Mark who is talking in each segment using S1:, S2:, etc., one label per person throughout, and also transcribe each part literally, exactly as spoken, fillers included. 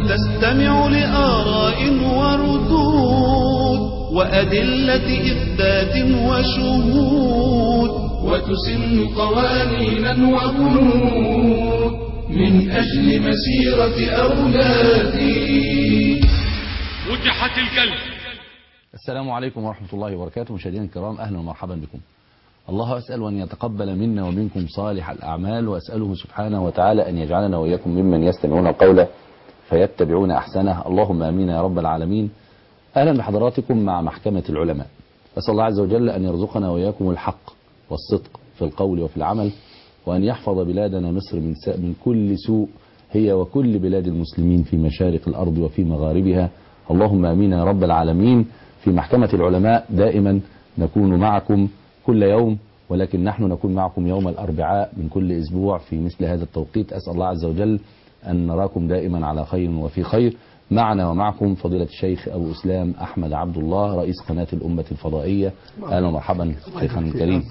S1: تستمع لآراء وردود وأدلة إثبات وشهود
S2: وتسن قوانينا وبنود من أجل مسيرة أولادي.
S3: وجحت الكلب.
S4: السلام عليكم ورحمة الله وبركاته. مشاهدينا الكرام، أهلا ومرحبا بكم. الله أسأل أن يتقبل منا ومنكم صالح الأعمال، وأسأله سبحانه وتعالى أن يجعلنا وإياكم ممن يستمعون القول فيتبعون أحسنه. اللهم آمين يا رب العالمين. أهلا بحضراتكم مع محكمة العلماء. أسأل الله عز وجل أن يرزقنا وإياكم الحق والصدق في القول وفي العمل، وأن يحفظ بلادنا مصر من, من كل سوء، هي وكل بلاد المسلمين في مشارق الأرض وفي مغاربها. اللهم آمين يا رب العالمين. في محكمة العلماء دائما نكون معكم كل يوم، ولكن نحن نكون معكم يوم الأربعاء من كل أسبوع في مثل هذا التوقيت. أسأل الله عز وجل أن نراكم دائما على خير وفي خير. معنا ومعكم فضيلة الشيخ أبو إسلام أحمد عبد الله، رئيس قناة الأمة الفضائية. أهلا ومرحبا شيخنا الكريم.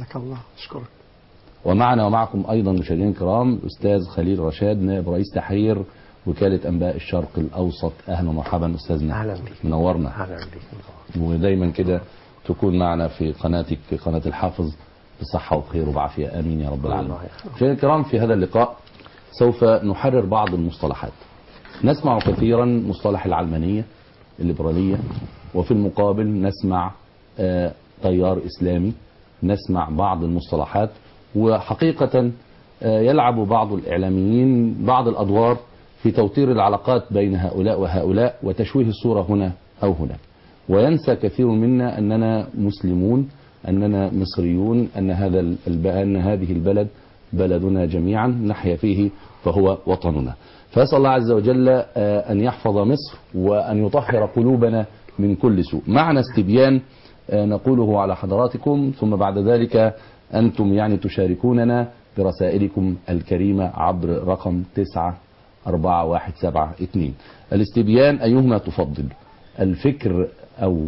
S4: ومعنا ومعكم أيضا مشاهدينا الكرام الأستاذ خليل رشاد، نائب رئيس تحرير وكالة أنباء الشرق الأوسط. أهلا ومرحبا أستاذنا.
S5: أهلا بك.
S4: منورنا.
S5: أهلا بك.
S4: ودايما كده تكون معنا في قناتك قناة الحافظ بصحة وخير وبعافية. آمين يا رب العالمين. مشاهدينا الكرام، في هذا اللقاء سوف نحرر بعض المصطلحات. نسمع كثيرا مصطلح العلمانية الليبرالية، وفي المقابل نسمع آه تيار إسلامي، نسمع بعض المصطلحات، وحقيقة آه يلعب بعض الإعلاميين بعض الأدوار في توتير العلاقات بين هؤلاء وهؤلاء وتشويه الصورة هنا أو هناك، وينسى كثير منا أننا مسلمون، أننا مصريون، أن هذا أن هذه البلد بلدنا جميعا، نحيا فيه فهو وطننا. فأسأل الله عز وجل أن يحفظ مصر وأن يطهر قلوبنا من كل سوء. معنا استبيان نقوله على حضراتكم، ثم بعد ذلك أنتم يعني تشاركوننا برسائلكم الكريمة عبر رقم تسعة أربعة واحد سبعة اثنين. الاستبيان: أيهما تفضل، الفكر أو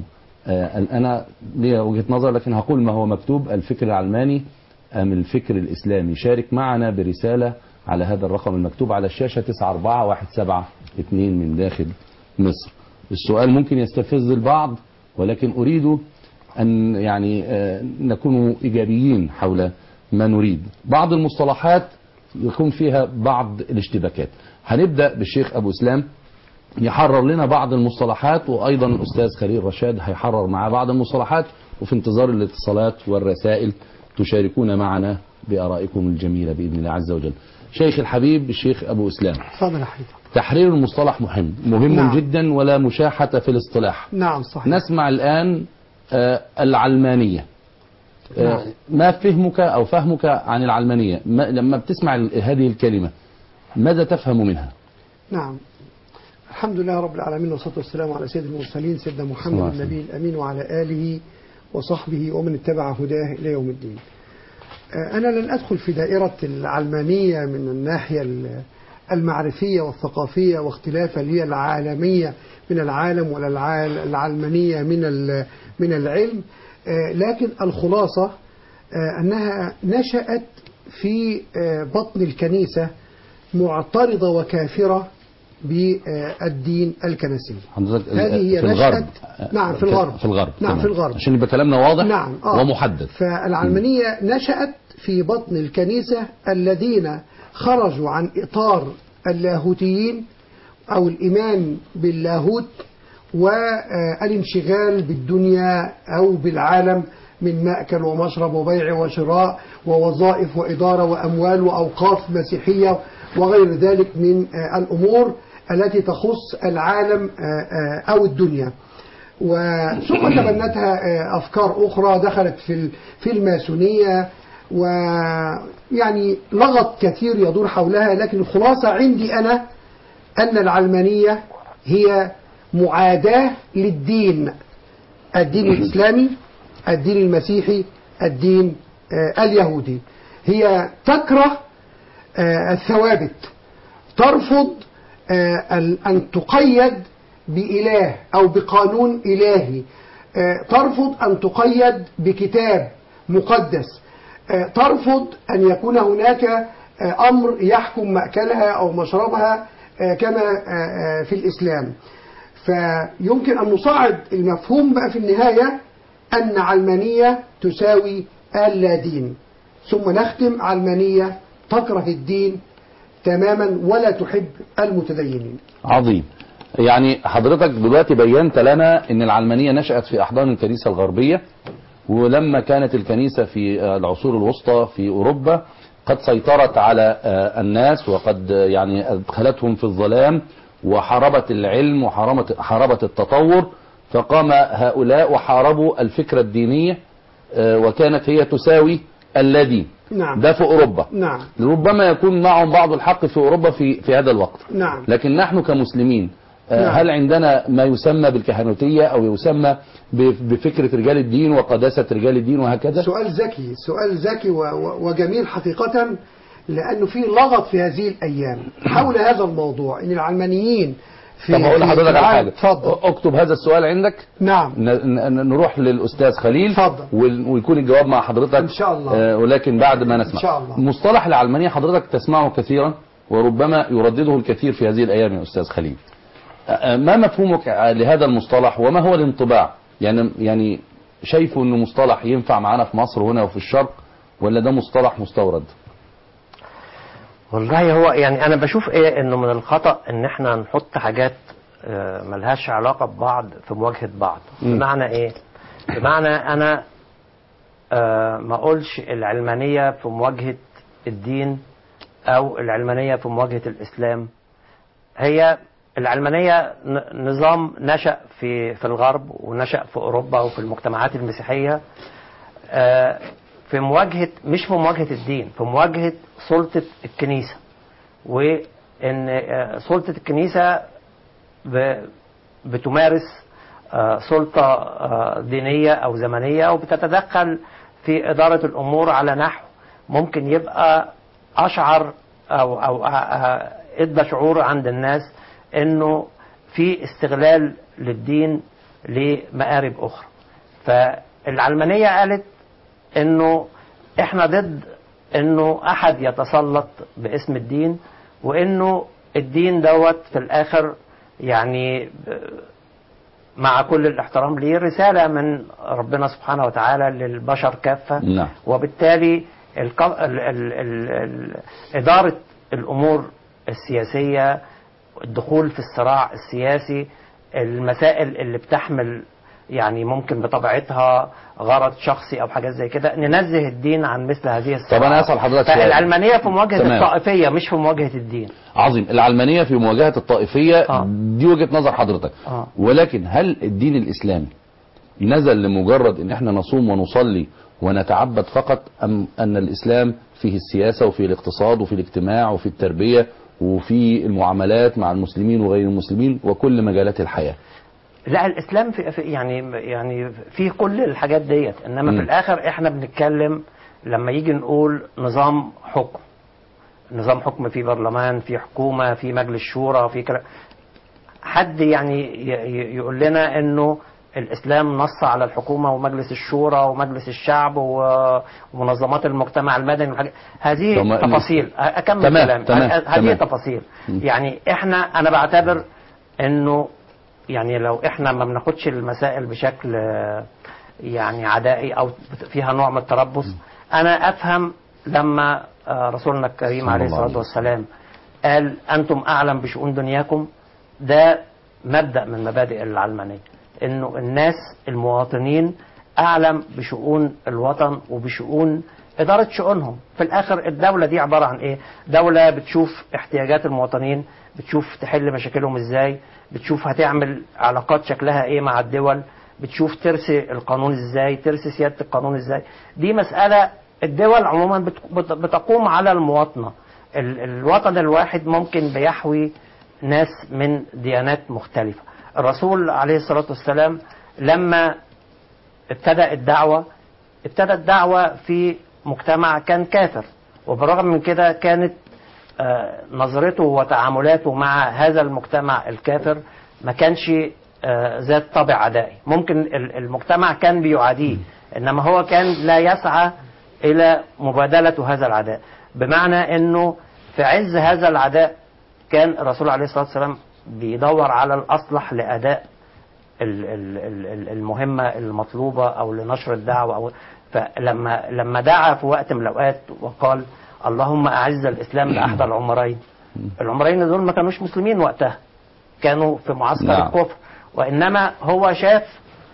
S4: أنا لي وجهة نظر لكن هقول ما هو مكتوب، الفكر العلماني أم الفكر الإسلامي؟ شارك معنا برسالة على هذا الرقم المكتوب على الشاشة تسعة أربعة واحد سبعة اثنين من داخل مصر. السؤال ممكن يستفز البعض، ولكن أريد أن يعني نكون إيجابيين حول ما نريد. بعض المصطلحات يكون فيها بعض الاشتباكات. هنبدأ بالشيخ أبو إسلام يحرر لنا بعض المصطلحات، وأيضا الأستاذ خليل رشاد هيحرر معاه بعض المصطلحات، وفي انتظار الاتصالات والرسائل تشاركون معنا بآرائكم الجميلة بإذن الله عز وجل. شيخ الحبيب الشيخ أبو إسلام،
S6: تفضل يا حبيبي.
S4: تحرير المصطلح مهم مهم نعم. جدا، ولا مشاحة في الاصطلاح.
S6: نعم صحيح.
S4: نسمع الآن آه العلمانية. آه نعم. ما فهمك أو فهمك عن العلمانية لما بتسمع هذه الكلمة، ماذا تفهم منها؟
S6: نعم، الحمد لله رب العالمين، والصلاة والسلام على سيد المرسلين سيدنا محمد النبي الأمين وعلى آله وصحبه ومن اتبع هداه إلى يوم الدين. أنا لن أدخل في دائرة العلمانية من الناحية المعرفية والثقافية واختلافها اللي هي العالمية من العالم، ولا العلمانية من من العلم، لكن الخلاصة أنها نشأت في بطن الكنيسة معترضة وكافرة بالدين الكنسي.
S4: هذه هي نشأت.
S6: نعم في الغرب.
S4: في الغرب.
S6: نعم في الغرب
S4: عشان يبقى كلامنا واضح.
S6: نعم آه.
S4: ومحدد.
S6: فالعلمانية نشأت في بطن الكنيسة الذين خرجوا عن إطار اللاهوتيين أو الإيمان باللاهوت والانشغال بالدنيا أو بالعالم من مأكل ومشرب وبيع وشراء ووظائف وإدارة وأموال وأوقاف مسيحية وغير ذلك من الأمور التي تخص العالم أو الدنيا. وثم تبنتها أفكار أخرى دخلت في في الماسونية، ويعني لغط كثير يدور حولها. لكن الخلاصة عندي أنا أن العلمانية هي معاداة للدين، الدين الإسلامي، الدين المسيحي، الدين اليهودي. هي تكره الثوابت، ترفض أن تقيد بإله أو بقانون إلهي، ترفض أن تقيد بكتاب مقدس، ترفض أن يكون هناك أمر يحكم مأكلها أو مشربها كما في الإسلام. فيمكن أن نصعد المفهوم بقى في النهاية أن علمانية تساوي اللا دين، ثم نختم علمانية تكره الدين تماما ولا تحب المتدينين.
S4: عظيم. يعني حضرتك دلوقتي بينت لنا ان العلمانية نشأت في احضان الكنيسة الغربية، ولما كانت الكنيسة في العصور الوسطى في اوروبا قد سيطرت على الناس وقد يعني ادخلتهم في الظلام وحاربت العلم وحاربت حاربت التطور، فقام هؤلاء وحاربوا الفكرة الدينية وكانت هي تساوي الذي
S6: نعم.
S4: ده في أوروبا.
S6: نعم.
S4: ربما يكون معهم بعض الحق في أوروبا في في هذا الوقت.
S6: نعم.
S4: لكن نحن كمسلمين
S6: نعم.
S4: هل عندنا ما يسمى بالكهنوتية أو يسمى بفكرة رجال الدين وقداسة رجال الدين وهكذا؟
S6: سؤال ذكي، سؤال ذكي وجميل حقيقة، لأنه في لغط في هذه الأيام حول هذا الموضوع إن العلمانيين في
S4: طب أقول لحضرتك على حاجة.
S6: اتفضل.
S4: اكتب هذا السؤال عندك.
S6: نعم.
S4: نروح للأستاذ خليل.
S6: اتفضل.
S4: ويكون الجواب مع حضرتك
S6: إن شاء الله.
S4: آه ولكن بعد ما نسمع.
S6: إن شاء الله.
S4: مصطلح العلمانية حضرتك تسمعه كثيرا وربما يردده الكثير في هذه الأيام يا أستاذ خليل. آه ما مفهومك لهذا المصطلح وما هو الانطباع؟ يعني يعني شايفه إنه مصطلح ينفع معانا في مصر هنا وفي الشرق ولا ده مصطلح مستورد؟
S5: والله هو يعني انا بشوف ايه انه من الخطأ ان احنا نحط حاجات ملهاش علاقة ببعض في مواجهة بعض. بمعنى ايه؟ بمعنى انا ما اقولش العلمانية في مواجهة الدين او العلمانية في مواجهة الاسلام. هي العلمانية نظام نشأ في في الغرب ونشأ في اوروبا وفي المجتمعات المسيحية في مواجهة، مش في مواجهة الدين، في مواجهة سلطة الكنيسة، وإن سلطة الكنيسة بتمارس سلطة دينية أو زمنية وبتتدخل في إدارة الأمور على نحو ممكن يبقى أشعر أو أو إدى شعور عند الناس إنه في استغلال للدين لمآرب أخرى. فالعلمانية قالت انه احنا ضد انه احد يتسلط باسم الدين، وانه الدين دوت في الاخر يعني مع كل الاحترام ليه رسالة من ربنا سبحانه وتعالى للبشر كافة.
S4: نعم.
S5: وبالتالي ال ال ال ال ال ادارة الامور السياسية، الدخول في الصراع السياسي، المسائل اللي بتحمل يعني ممكن بطبيعتها غرض شخصي او حاجات زي كده، ننزه الدين عن مثل هذه الصراعات.
S4: طب انا اسال حضرتك سؤال.
S5: فالعلمانيه في مواجهه
S4: تمام.
S5: الطائفيه مش في مواجهه الدين.
S4: عظيم. العلمانيه في مواجهه الطائفيه. آه. دي وجهه نظر حضرتك.
S5: آه.
S4: ولكن هل الدين الاسلامي نزل لمجرد ان احنا نصوم ونصلي ونتعبد فقط، ام ان الاسلام فيه السياسه وفيه الاقتصاد وفيه الاجتماع وفيه التربيه وفيه المعاملات مع المسلمين وغير المسلمين وكل مجالات الحياه؟
S5: لا، الاسلام في في يعني يعني فيه كل الحاجات ديت، انما
S4: م.
S5: في الاخر احنا بنتكلم لما يجي نقول نظام حكم، نظام حكم في برلمان، في حكومه، في مجلس شورى، في كلا. حد يعني يقول لنا انه الاسلام نص على الحكومه ومجلس الشورى ومجلس الشعب ومنظمات المجتمع المدني والحاجات هذه تفاصيل. اكمل كلامي. هذه تفاصيل. يعني احنا انا بعتبر انه يعني لو احنا ما بناخدش المسائل بشكل يعني عدائي او فيها نوع من التربص، انا افهم لما رسولنا الكريم عليه الصلاه والسلام قال انتم اعلم بشؤون دنياكم، ده مبدأ من مبادئ العلمانيه، انه الناس المواطنين اعلم بشؤون الوطن وبشؤون اداره شؤونهم. في الاخر الدوله دي عباره عن ايه؟ دوله بتشوف احتياجات المواطنين، بتشوف تحل مشاكلهم ازاي، بتشوف هتعمل علاقات شكلها ايه مع الدول، بتشوف ترسي القانون ازاي، ترسي سيادة القانون ازاي. دي مسألة الدول عموما بتقوم على المواطنة. الوطن الواحد ممكن بيحوي ناس من ديانات مختلفة. الرسول عليه الصلاة والسلام لما ابتدأ الدعوة ابتدأ الدعوة في مجتمع كان كافر، وبالرغم من كده كانت نظرته وتعاملاته مع هذا المجتمع الكافر ما كانش ذات طابع عدائي. ممكن المجتمع كان بيعاديه، انما هو كان لا يسعى الى مبادلة هذا العداء، بمعنى انه في عز هذا العداء كان الرسول عليه الصلاة والسلام بيدور على الأصلح لأداء ال- ال- ال- المهمة المطلوبة أو لنشر الدعوة أو فلما لما دعا في وقت من الأوقات وقال اللهم أعز الإسلام بأحد العمرين، العمرين دول ما كانوش مسلمين وقتها، كانوا في معسكر
S4: نعم.
S5: الكفر، وإنما هو شاف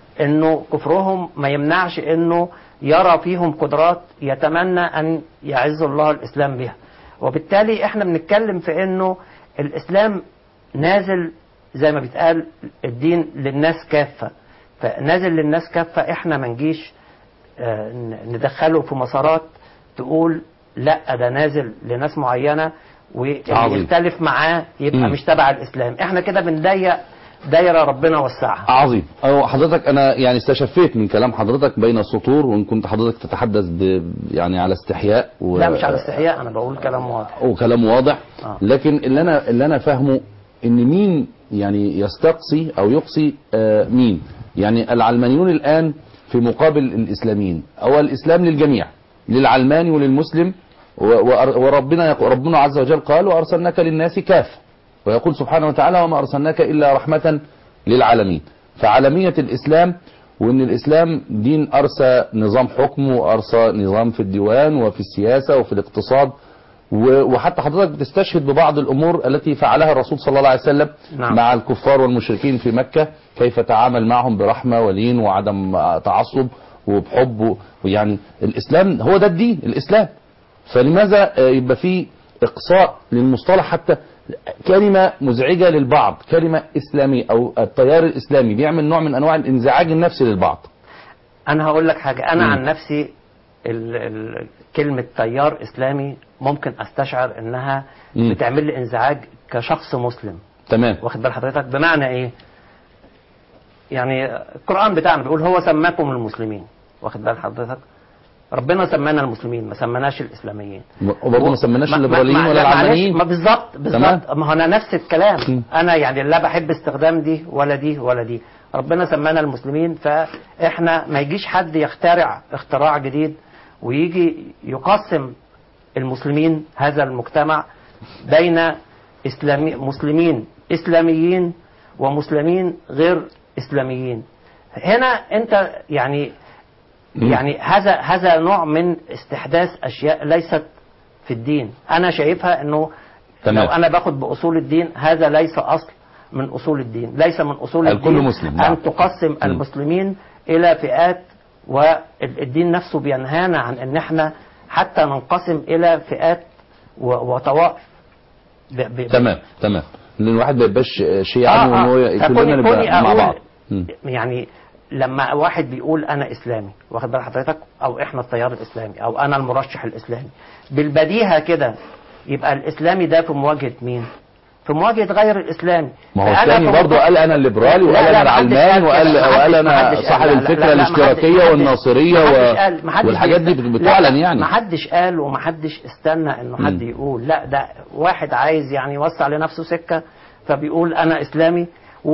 S5: إنه كفرهم ما يمنعش إنه يرى فيهم قدرات يتمنى أن يعز الله الإسلام بها. وبالتالي إحنا بنتكلم في إنه الإسلام نازل زي ما بيتقال الدين للناس كافة، فنازل للناس كافة، إحنا ما نجيش آه، ندخله في مسارات تقول لا ده نازل لناس معينة واللي
S4: عظيم.
S5: يختلف معاه يبقى
S4: مم.
S5: مش تبع الإسلام. إحنا كده بنضيق دايرة ربنا وسعها.
S4: عظيم. أو حضرتك انا يعني استشفيت من كلام حضرتك بين السطور، وان كنت حضرتك تتحدث ب يعني على استحياء و...
S5: لا مش على استحياء، أنا بقول كلام واضح.
S4: وكلام واضح.
S5: آه.
S4: لكن اللي انا اللي انا فاهمه ان مين يعني يستقصي او يقصي آه مين، يعني العلمانيون الان في مقابل الاسلاميين، او الاسلام للجميع، للعلماني وللمسلم، و- و- وربنا يق- ربنا عز وجل قال وارسلناك للناس كافة، ويقول سبحانه وتعالى وما ارسلناك الا رحمة للعالمين. فعالمية الاسلام، وان الاسلام دين ارسى نظام حكم وارسى نظام في الديوان وفي السياسة وفي الاقتصاد، و- وحتى حضرتك بتستشهد ببعض الامور التي فعلها الرسول صلى الله عليه وسلم
S5: نعم.
S4: مع الكفار والمشركين في مكة، كيف تعامل معهم برحمة ولين وعدم تعصب وبحب و- ويعني الاسلام هو ده الدين الاسلام. فلماذا آه، يبقى في اقصاء للمصطلح، حتى كلمة مزعجة للبعض، كلمة اسلامي او التيار الاسلامي بيعمل نوع من انواع الانزعاج النفسي للبعض.
S5: أنا هقول لك حاجة، أنا
S4: مم.
S5: عن نفسي ال ال كلمة تيار إسلامي ممكن أستشعر إنها
S4: مم.
S5: بتعمل لي انزعاج كشخص مسلم.
S4: تمام.
S5: واخد بال حضرتك؟ بمعنى إيه؟ يعني القرآن بتاعنا بيقول هو سماكم المسلمين، واخد بال حضرتك؟ ربنا سمانا المسلمين، ما سماناش الإسلاميين.
S4: وبرضه ما سمناش
S5: ما- ما-
S4: الليبراليين
S5: ما-
S4: ولا
S5: لا، معلش،
S4: العلمانيين.
S5: ما بالظبط
S4: تمام.
S5: بالظبط، ما هو انا نفس الكلام.
S4: م.
S5: انا يعني لا بحب استخدام دي ولا دي ولا دي، ربنا سمانا المسلمين، فاحنا ما يجيش حد يخترع اختراع جديد ويجي يقسم المسلمين هذا المجتمع بين اسلامي مسلمين اسلاميين ومسلمين غير اسلاميين. هنا انت يعني
S4: مم.
S5: يعني هذا هذا نوع من استحداث اشياء ليست في الدين. انا شايفها انه
S4: تمام.
S5: لو انا باخد باصول الدين، هذا ليس اصل من اصول الدين، ليس من اصول
S4: الكل
S5: الدين
S4: مسلم، نعم.
S5: ان تقسم
S4: مم.
S5: المسلمين الى فئات، والدين نفسه بينهانا عن ان احنا حتى ننقسم الى فئات و- وطوائف. ب- ب-
S4: تمام تمام. ان الواحد ما يبقاش شيعي
S5: آه،
S4: وان هو
S5: آه.
S4: كلنا
S5: فكوني-
S4: نبقى
S5: كوني
S4: مع
S5: أقول
S4: بعض. مم.
S5: يعني لما واحد بيقول انا اسلامي، واخد بال حضرتك، او احنا التيار الاسلامي، او انا المرشح الاسلامي، بالبديهه كده يبقى الاسلامي ده في مواجهه مين؟ في مواجهه غير الاسلامي.
S4: ما هو
S5: فأنا
S4: الثاني
S5: في
S4: برضه
S5: مواجهة-
S4: قال انا الليبرالي
S5: لا،
S4: وقال
S5: لا،
S4: انا
S5: محدش
S4: العلماني
S5: قال
S4: وقال
S5: كده،
S4: وقال
S5: محدش-
S4: انا
S5: محدش
S4: صاحب
S5: قال. لا، لا،
S4: الفكره
S5: لا،
S4: الاشتراكيه
S5: محدش-
S4: والناصريه
S5: محدش
S4: و...
S5: قال- محدش
S4: والحاجات دي
S5: بيست-
S4: بتعلن
S5: لا،
S4: يعني.
S5: محدش قال ومحدش استنى انه حد
S4: مم.
S5: يقول لا، ده واحد عايز يعني يوسع لنفسه سكه فبيقول انا اسلامي،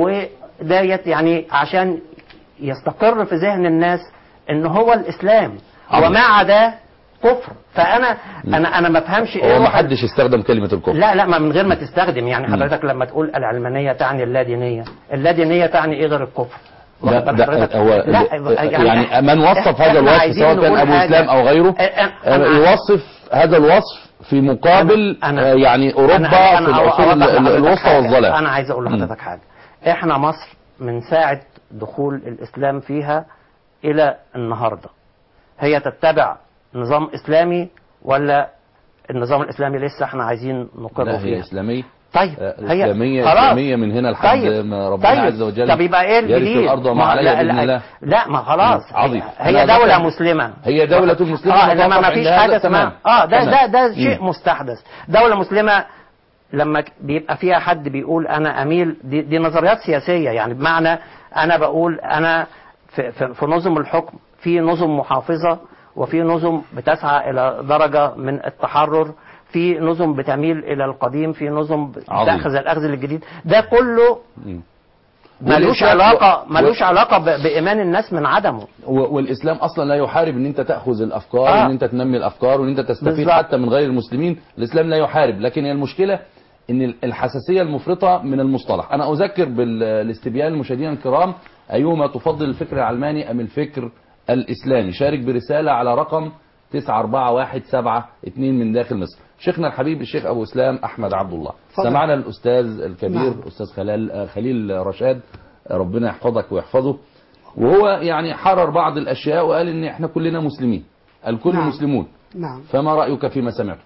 S5: وديت يعني عشان يستقر في ذهن الناس ان هو الاسلام
S4: عظيم.
S5: وما عداه كفر. فانا انا انا ما افهمش
S4: هو ما
S5: واحد-
S4: حدش استخدم كلمه الكفر.
S5: لا لا، ما من غير ما تستخدم، يعني حضرتك لما تقول العلمانيه تعني اللادينيه، اللادينيه تعني ايه غير الكفر؟
S4: ده,
S5: واخد بال
S4: ده
S5: حضرتك؟
S4: هو
S5: لا،
S4: يعني من وصف
S5: إحنا
S4: هذا الوصف
S5: عايزين
S4: سواء كان
S5: نقول
S4: ابو
S5: حاجة.
S4: اسلام او غيره
S5: أ- أ-
S4: آه،
S5: أنا-
S4: يوصف هذا الوصف في مقابل
S5: أنا-
S4: آه، يعني اوروبا
S5: أنا-
S4: في
S5: أنا
S4: العصور
S5: أوضح لحضرتك
S4: الوسطى
S5: حاجة.
S4: والظلام.
S5: انا عايز اقول لحضرتك حاجه، احنا مصر من ساعه دخول الاسلام فيها الى النهارده هي تتبع نظام اسلامي، ولا النظام الاسلامي لسه احنا عايزين نقر
S4: لا هي
S5: فيها؟
S4: اسلاميه.
S5: طيب
S4: آه،
S5: هي
S4: اسلاميه
S5: خلاص.
S4: اسلاميه من هنا لحد
S5: طيب.
S4: ما ربنا
S5: طيب.
S4: عز وجل
S5: طب يبقى ايه
S4: يرث
S5: الجديد؟
S4: الارض وما
S5: ما-
S4: عليها
S5: لا,
S4: باذن
S5: لا,
S4: الله.
S5: لا ما خلاص
S4: عظيم.
S5: هي
S4: أنا
S5: دولة
S4: ذكرت-
S5: مسلمة،
S4: هي دولة مسلمة
S5: اه انما
S4: نتوقف
S5: ما فيش
S4: عند
S5: حاجة
S4: هذا.
S5: اسمها
S4: تمام.
S5: اه ده
S4: تمام.
S5: ده ده شيء
S4: مم.
S5: مستحدث. دولة مسلمة لما ك- بيبقى فيها حد بيقول انا اميل، دي, دي نظريات سياسية، يعني بمعنى انا بقول انا في, في, في نظم الحكم في نظم محافظة، وفي نظم بتسعى الى درجة من التحرر، في نظم بتميل الى القديم، في نظم
S4: عظيم.
S5: بتاخذ الاخذ الجديد. ده كله
S4: مم.
S5: ملوش
S4: والإسلام-
S5: علاقة
S4: و-
S5: ملوش علاقة ب- بإيمان الناس من عدمه.
S4: و- والاسلام اصلا لا يحارب ان انت تاخذ الافكار
S5: آه.
S4: وان انت تنمي الافكار وان انت تستفيد
S5: بالظبط.
S4: حتى من غير المسلمين. الاسلام لا يحارب، لكن هي المشكله ان الحساسيه المفرطه من المصطلح. انا اذكر بالاستبيان المشاهدين الكرام، ايهما تفضل الفكر العلماني ام الفكر الاسلامي؟ شارك برساله على رقم تسعة أربعة واحد سبعة اثنين من داخل مصر. شيخنا الحبيب الشيخ ابو اسلام احمد عبد الله، سمعنا الاستاذ الكبير نعم. استاذ خلال خليل رشاد ربنا يحفظك ويحفظه، وهو يعني حرر بعض الاشياء وقال ان احنا كلنا مسلمين، الكل نعم. مسلمون.
S6: نعم.
S4: فما رايك فيما سمعت؟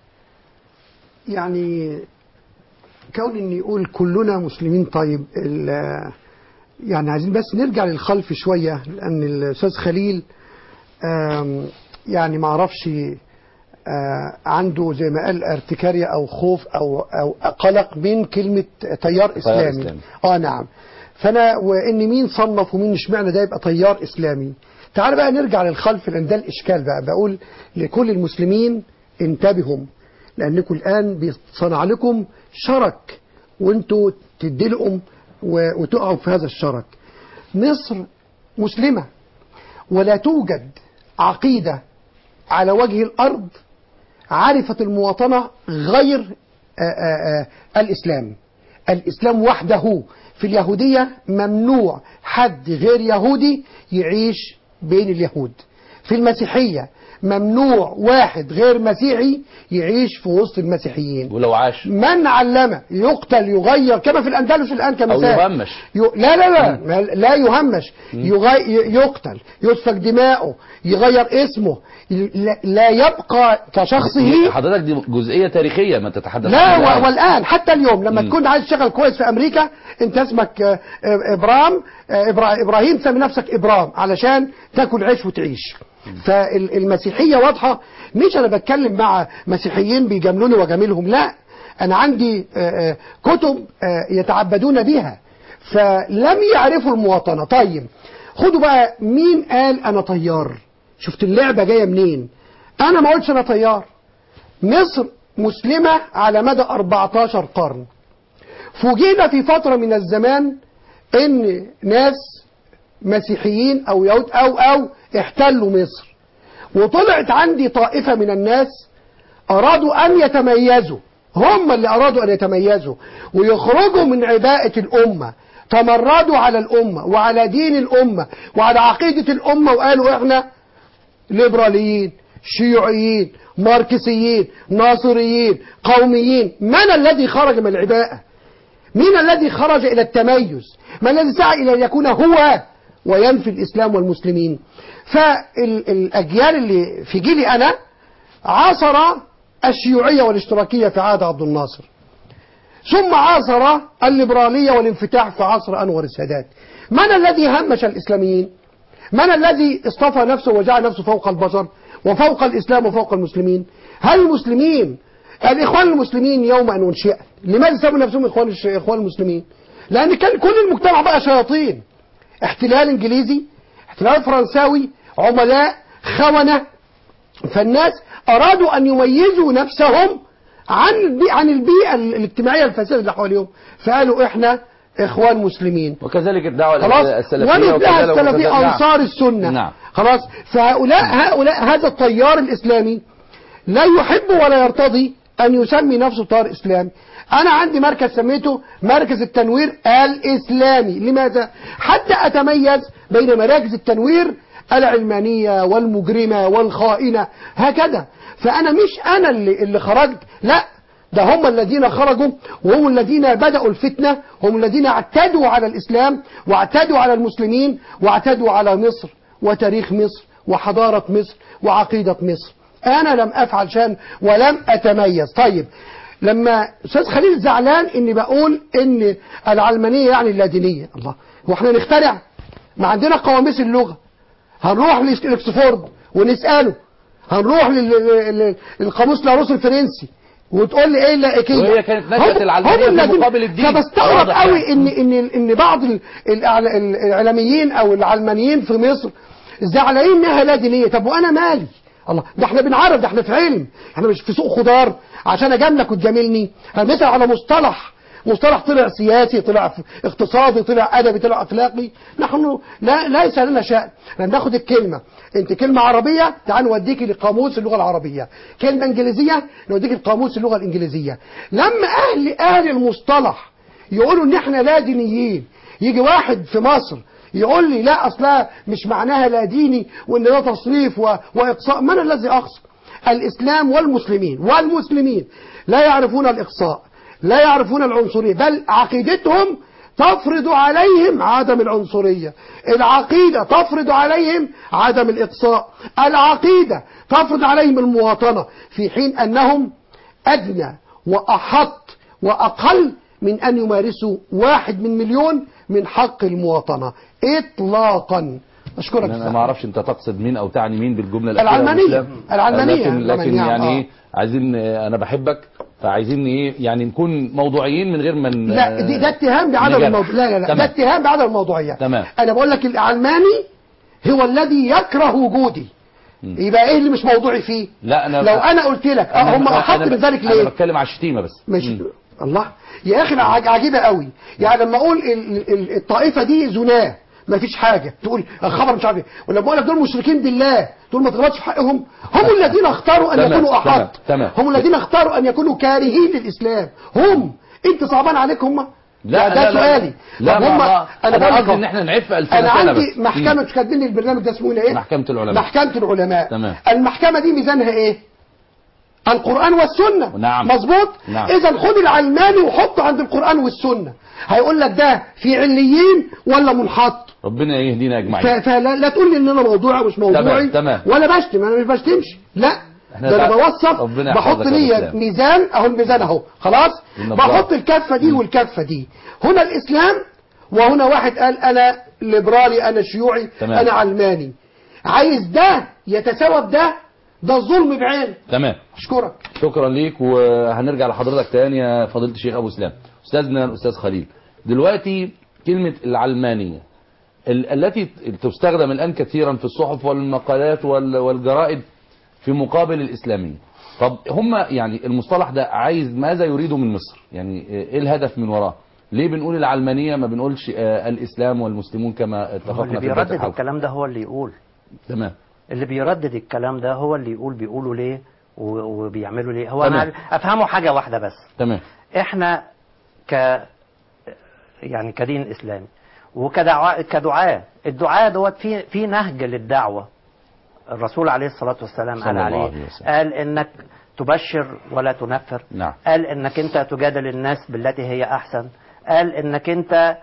S6: يعني كون اني يقول كلنا مسلمين، طيب يعني عايزين بس نرجع للخلف شويه، لان الاستاذ خليل يعني ما اعرفش عنده زي ما قال ارتكارية او خوف او او قلق من كلمه تيار اسلامي.
S4: إسلامي.
S6: اه نعم. فانا وان مين صنف ومين اشمعنى ده يبقى تيار اسلامي. تعال بقى نرجع للخلف، لان ده الاشكال بقى. بقول لكل المسلمين انتبهوا، لانكم الان بيصنع لكم شرك وانتوا تدلقوا وتقعوا في هذا الشرك. مصر مسلمة، ولا توجد عقيدة على وجه الأرض عرفت المواطنة غير آآ آآ الإسلام. الإسلام وحده. في اليهودية ممنوع حد غير يهودي يعيش بين اليهود. في المسيحية ممنوع واحد غير مسيحي يعيش في وسط المسيحيين،
S4: ولو عاش
S6: من علم يقتل يغير، كما في الأندلس الآن كمثال.
S4: أو يهمش.
S6: ي... لا لا لا م. لا يهمش، يغي... يقتل، يسفك دماؤه، يغير اسمه، لا, لا يبقى كشخصه.
S4: حضرتك دي جزئية تاريخية ما تتحدث
S6: عنها. لا و... والآن حتى اليوم لما م. تكون عايز تشتغل كويس في أمريكا، أنت اسمك إبرام إبرا... إبراهيم، تسمي نفسك إبرام علشان تاكل عيش وتعيش. فالمسيحية واضحة. مش أنا بتكلم مع مسيحيين بيجاملوني وجاملهم، لا، أنا عندي كتب يتعبدون بها، فلم يعرفوا المواطنة. طيب خدوا بقى، مين قال أنا طيار؟ شفت اللعبة جاية منين؟ أنا ما قلتش أنا طيار. مصر مسلمة على مدى أربعتاشر قرن. فوجئنا في فترة من الزمان إن ناس مسيحيين أو يهود أو أو احتلوا مصر، وطلعت عندي طائفة من الناس أرادوا أن يتميزوا، هم اللي أرادوا أن يتميزوا ويخرجوا من عباءة الأمة، تمردوا على الأمة وعلى دين الأمة وعلى عقيدة الأمة، وقالوا إحنا ليبراليين، شيوعيين، ماركسيين، ناصريين، قوميين. من الذي خرج من العباءة؟ مين الذي خرج إلى التميز؟ من الذي سعى إلى أن يكون هو وينفي الإسلام والمسلمين؟ فالأجيال اللي في جيلي أنا عاصر الشيوعية والاشتراكية في عهد عبد الناصر، ثم عاصر الليبرالية والانفتاح في عصر أنور السادات. من الذي همش الإسلاميين؟ من الذي اصطفى نفسه وجعل نفسه فوق البشر وفوق الإسلام وفوق المسلمين؟ هل المسلمين الإخوان المسلمين يوم أن انشئت لماذا سموا نفسهم إخوان إخوان المسلمين؟ لأن كان كل المجتمع بقى شياطين، احتلال إنجليزي، احتلال فرنساوي، عملاء، خونة. فالناس أرادوا أن يميزوا نفسهم عن عن البيئة الاجتماعية الفاسدة اللي حواليهم، فقالوا إحنا إخوان مسلمين.
S4: وكذلك الدعوة
S6: السلفية ونبدأ السلفية أنصار السنة.
S4: نعم.
S6: خلاص. فهؤلاء هؤلاء هذا التيار الإسلامي لا يحب ولا يرتضي أن يسمي نفسه تيار إسلامي. أنا عندي مركز سميته مركز التنوير الإسلامي. لماذا؟ حتى أتميز بين مراكز التنوير العلمانية والمجرمة والخائنة هكذا. فأنا مش أنا اللي, اللي خرجت، لا، ده هم الذين خرجوا، وهم الذين بدأوا الفتنة، هم الذين اعتدوا على الإسلام واعتدوا على المسلمين واعتدوا على مصر وتاريخ مصر وحضارة مصر وعقيدة مصر. أنا لم أفعل شيئا ولم أتميز. طيب لما أستاذ خليل زعلان إني بقول إن العلمانية يعني اللادينية، الله، هو احنا نخترع؟ ما عندنا قواميس اللغة، هنروح لإكسفورد ونسأله، هنروح للقاموس لاروس الفرنسي وتقول لي ايه اللائكيه؟
S4: وهي كانت نشأة العلمانية في مقابل الدين.
S6: فبستغرب قوي ان ان ان بعض الاعلاميين او العلمانيين في مصر زعلانين انها لا دينيه. طب وانا مالي؟ الله، ده احنا بنعرف، ده احنا في علم، احنا مش في سوق خضار عشان اجاملك وتجاملني. انا بنسأل على مصطلح مصطلح طلع سياسي، طلع اقتصادي، طلع ادبي، طلع اخلاقي. نحن لا ليس لنا شأن. ناخد الكلمه، انت كلمه عربيه تعال نوديكي لقاموس اللغه العربيه، كلمه انجليزيه نوديكي لقاموس اللغه الانجليزيه. لما اهل اهل المصطلح يقولوا ان احنا لا دينيين، يجي واحد في مصر يقول لي لا اصلا مش معناها لا ديني وان ده تصنيف و... واقصاء. من الذي اقصى؟ الاسلام والمسلمين والمسلمين لا يعرفون الاقصاء، لا يعرفون العنصريه، بل عقيدتهم تفرض عليهم عدم العنصريه، العقيده تفرض عليهم عدم الاقصاء، العقيده تفرض عليهم المواطنه، في حين انهم ادنى واحط واقل من أن يمارسوا واحد من مليون من حق المواطنة إطلاقا. أشكرك.
S4: أنا ما أعرفش أنت تقصد مين أو تعني مين بالجملة الأخيرة.
S6: العلمانية. العلمانية.
S4: لكن, لكن يعني إيه عايزين، أنا بحبك فعايزين إيه يعني نكون موضوعيين من غير من
S6: لا دي ده اتهام بعدم الموضوع. لا لا لا ده اتهام بعدم الموضوعية.
S4: تمام.
S6: أنا بقول لك العلماني هو الذي يكره وجودي. يبقى ايه اللي مش موضوعي فيه؟
S4: لا أنا
S6: لو انا قلت لك اه هم احط من ذلك ليه؟
S4: انا بتكلم على الشتيمه بس.
S6: مش الله يا اخي عجيبه قوي. يعني لما اقول الطائفه دي زناه ما فيش حاجه تقول خبر مش عارف ايه، ولما اقول لك دول مشركين بالله دول ما تغلطش في حقهم، هم الذين اختاروا ان يكونوا احط، هم الذين اختاروا ان يكونوا كارهين للاسلام. هم انت صعبان عليك هم؟
S4: لا
S6: ده سؤالي.
S4: لا هم انا قصدي ان احنا نعف الفنا.
S6: انا عندي محكمه كاتبين لي البرنامج ده اسمه ايه؟
S4: محكمه العلماء.
S6: محكمه العلماء.
S4: تمام.
S6: المحكمه دي ميزانها ايه؟ القرآن والسنة.
S4: نعم.
S6: مظبوط.
S4: نعم.
S6: إذا خد العلماني وحطه عند القرآن والسنة، هيقول لك ده في عليين ولا منحط.
S4: ربنا يهدينا اجمعين.
S6: فلا لا تقول لي ان انا موضوعي مش موضوعي.
S4: تمام.
S6: ولا بشتم، انا مش بشتمش، لا ده انا بوصف، بحط لي ميزان اهو، الميزان اهو خلاص، بحط الكفة دي والكفة دي. هنا الاسلام وهنا واحد قال انا ليبرالي، انا شيوعي، تمام. انا علماني، عايز ده يتساوى بده، ده الظلم بعين.
S4: تمام.
S6: اشكرك.
S4: شكرا ليك، وهنرجع لحضرتك تاني يا فضيلة الشيخ ابو اسلام. استاذنا الاستاذ خليل، دلوقتي كلمة العلمانية التي تستخدم الان كثيرا في الصحف والمقالات والجرائد في مقابل الاسلامية، طب هم يعني المصطلح ده عايز ماذا يريده من مصر؟ يعني ايه الهدف من وراه؟ ليه بنقول العلمانية ما بنقولش آه الاسلام والمسلمون كما اتفقنا في
S5: اللي بيردد الكلام ده هو اللي يقول.
S4: تمام.
S5: اللي بيردد الكلام ده هو اللي يقول بيقولوا ليه وبيعملوا ليه. هو تمام. انا افهمه حاجة واحدة بس.
S4: تمام.
S5: احنا ك يعني كدين اسلامي وكدعاء كدعاء الدعاء دوت في في نهج للدعوة. الرسول عليه الصلاة والسلام قال عليه، قال انك تبشر ولا تنفر.
S4: نعم.
S5: قال انك انت تجادل الناس بالتي هي احسن. قال انك انت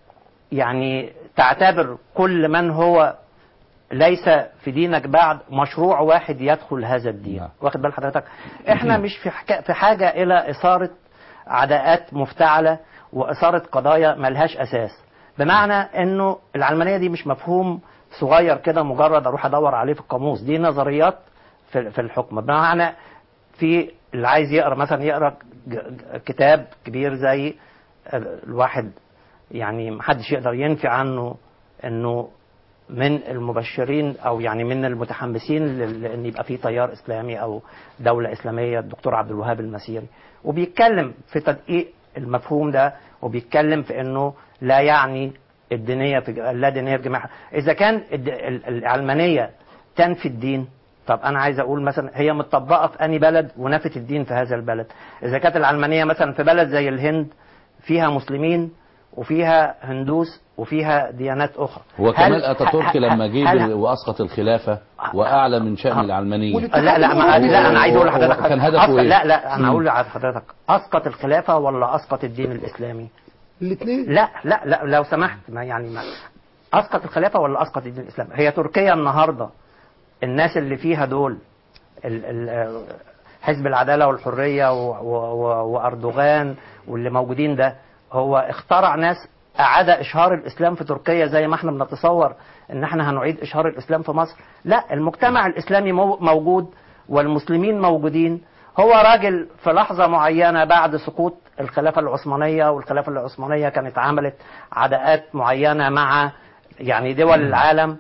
S5: يعني تعتبر كل من هو ليس في دينك بعد مشروع واحد يدخل هذا الدين. نعم. واخد بال حضرتك؟ احنا مش في في حاجة الى اثارة عداءات مفتعلة واثارة قضايا ملهاش اساس. بمعنى انه العلمانية دي مش مفهوم صغير كده مجرد اروح ادور عليه في القاموس، دي نظريات في في الحكم. بمعنى في اللي عايز يقرا مثلا يقرا كتاب كبير زي الواحد يعني محدش يقدر ينفي عنه انه من المبشرين او يعني من المتحمسين لان يبقى في تيار اسلامي او دولة اسلامية، الدكتور عبد الوهاب المسيري، وبيتكلم في تدقيق المفهوم ده، وبيتكلم في انه لا يعني الدينية في لا دينية في جماعة. اذا كان العلمانية تنفي الدين، طب انا عايز اقول مثلا هي متطبقة في اني بلد ونفت الدين في هذا البلد؟ اذا كانت العلمانية مثلا في بلد زي الهند فيها مسلمين وفيها هندوس وفيها ديانات اخرى،
S4: وكمال اتاتورك لما جه واسقط الخلافه واعلى من شان العلمانيه.
S5: لا لا لا, لا انا عايز اقول لحضرتك
S4: كان هدفه ايه؟
S5: لا لا انا اقول لحضرتك اسقط الخلافه ولا اسقط الدين الاسلامي؟
S6: الاثنين.
S5: لا لا لا لو سمحت، ما يعني ما اسقط الخلافه ولا اسقط الدين الاسلامي؟ هي تركيا النهارده الناس اللي فيها دول ال ال حزب العداله والحريه واردوغان واللي موجودين ده، هو اخترع ناس اعاد اشهار الاسلام في تركيا زي ما احنا بنتصور ان احنا هنعيد اشهار الاسلام في مصر؟ لا، المجتمع الاسلامي موجود والمسلمين موجودين. هو راجل في لحظة معينة بعد سقوط الخلافة العثمانية، والخلافة العثمانية كانت عملت عداءات معينة مع يعني دول العالم،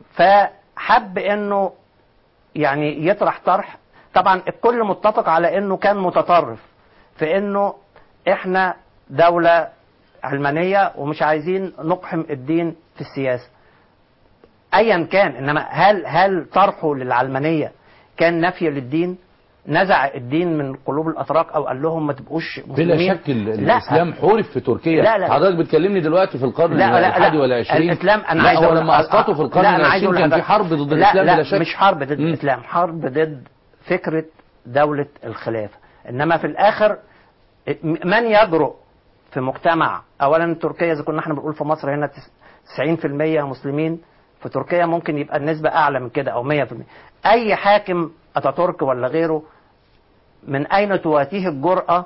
S5: فحب انه يعني يطرح طرح. طبعا الكل متفق على انه كان متطرف في انه احنا دولة علمانية ومش عايزين نقحم الدين في السياسة ايا كان. انما هل هل طرحه للعلمانية كان نفي للدين؟ نزع الدين من قلوب الاتراك او قال لهم ما تبقوش مسلمين؟
S4: بلا شك الاسلام حورف في تركيا.
S5: لا لا
S4: حضرتك بتكلمني دلوقتي في القرن الحادي والعشرين.
S5: الاسلام انا
S4: لا
S5: عايز
S4: هو لما اسقطوا في القرن العشرين كان في حرب ضد الاسلام
S5: لا
S4: بلا شك.
S5: مش حرب ضد الاسلام، حرب ضد فكرة دولة الخلافة. انما في الاخر من يجرؤ في مجتمع، اولا تركيا اذا كنا احنا بنقول في مصر هنا تسعين في المية مسلمين، في تركيا ممكن يبقى النسبة اعلى من كده او مية في المية. اي حاكم اتاتورك ولا غيره من اين تواتيه الجرأة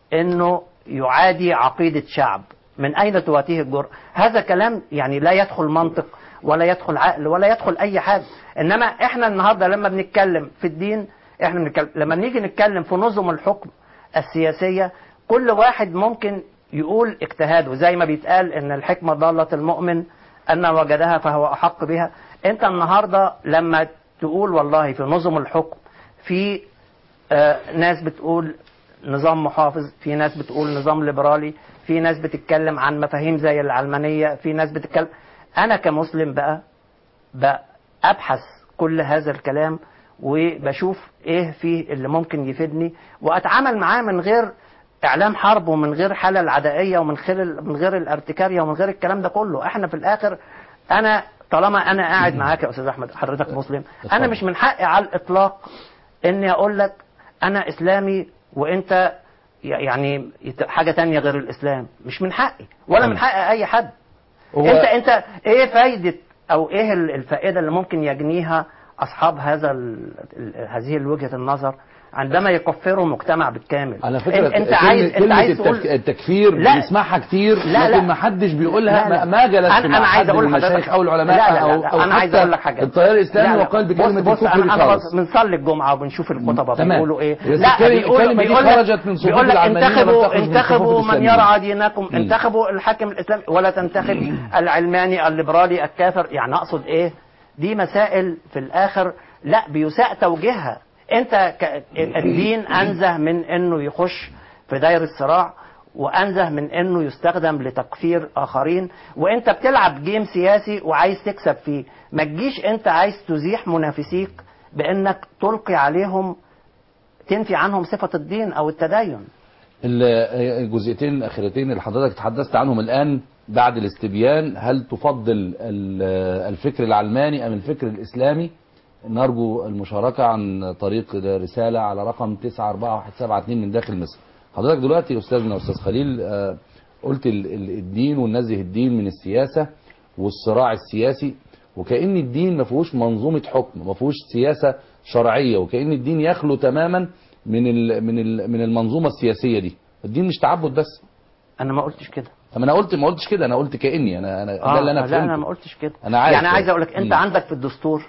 S5: انه يعادي عقيدة شعب؟ من اين تواتيه الجرأة؟ هذا كلام يعني لا يدخل منطق ولا يدخل عقل ولا يدخل اي حاجة. انما احنا النهاردة لما بنتكلم في الدين، احنا بنتكلم لما نيجي نتكلم في نظم الحكم السياسية، كل واحد ممكن يقول اجتهاده، زي ما بيتقال ان الحكمة ضالة المؤمن ان وجدها فهو احق بها. انت النهاردة لما تقول والله في نظم الحكم في آه ناس بتقول نظام محافظ، في ناس بتقول نظام ليبرالي، في ناس بتتكلم عن مفاهيم زي العلمانية، في ناس بتتكلم. انا كمسلم بقى, بقى ابحث كل هذا الكلام وبشوف ايه فيه اللي ممكن يفيدني واتعامل معاه من غير اعلام حرب ومن غير حالة العدائية ومن غير من غير الارتكارية ومن غير الكلام ده كله. احنا في الاخر انا طالما انا قاعد معاك يا استاذ احمد، حضرتك مسلم، انا مش من حقي على الاطلاق اني اقول لك انا اسلامي وانت يعني حاجة تانية غير الاسلام. مش من حقي ولا من حق اي حد. انت انت ايه فايدة او ايه الفائدة اللي ممكن يجنيها اصحاب هذا هذه الوجهة النظر عندما يكفروا مجتمع بالكامل؟
S4: على فكرة
S5: انت عايز انت عايز
S4: تقول التكفير بنسمعها كتير،
S5: لا
S4: لكن
S5: لا
S4: ما حدش بيقولها.
S5: لا لا
S4: ما جلس
S5: انا, أنا عايز اقول
S4: لحضرتك او العلماء
S5: لا لا لا
S4: او, أو
S5: انا عايز اقول لك حاجه.
S4: التيار الاسلامي وقال بكلمه
S5: بص
S4: الكفر
S5: انا
S4: خالص.
S5: انا بنصلي الجمعه وبنشوف الخطبه بيقولوا ايه.
S4: لا الكلمه دي خرجت من صفوف العلمانيين.
S5: انتخبوا انتخبوا من يرعى دينكم، انتخبوا الحاكم الاسلامي ولا تنتخب العلماني الليبرالي الكافر. يعني اقصد ايه؟ دي مسائل في الاخر لا بيساء توجيهها. انت الدين انزه من انه يخش في داير الصراع وانزه من انه يستخدم لتكفير اخرين، وانت بتلعب جيم سياسي وعايز تكسب فيه. ما تجيش انت عايز تزيح منافسيك بانك تلقي عليهم تنفي عنهم صفة الدين او التدين.
S4: الجزئيتين الاخيرتين اللي حضرتك تحدثت عنهم الان بعد الاستبيان، هل تفضل الفكر العلماني ام الفكر الاسلامي؟ نرجو المشاركة عن طريق رسالة على رقم تسعة أربعة واحد سبعة اتنين من داخل مصر. حضرتك دلوقتي أستاذنا أستاذ خليل قلت الدين وننزه الدين من السياسة والصراع السياسي، وكأن الدين ما فيهوش منظومة حكم، ما فيهوش سياسة شرعية، وكأن الدين يخلو تماما من من من المنظومة السياسية دي. الدين مش تعبد بس.
S5: أنا ما قلتش كده.
S4: طب انا قلت ما قلتش كده، انا قلت كأني انا انا
S5: آه
S4: ده اللي انا فهمته.
S5: لا انا ما قلتش كده.
S4: انا عارف
S5: يعني عايز اقول لك انت
S4: م.
S5: عندك في الدستور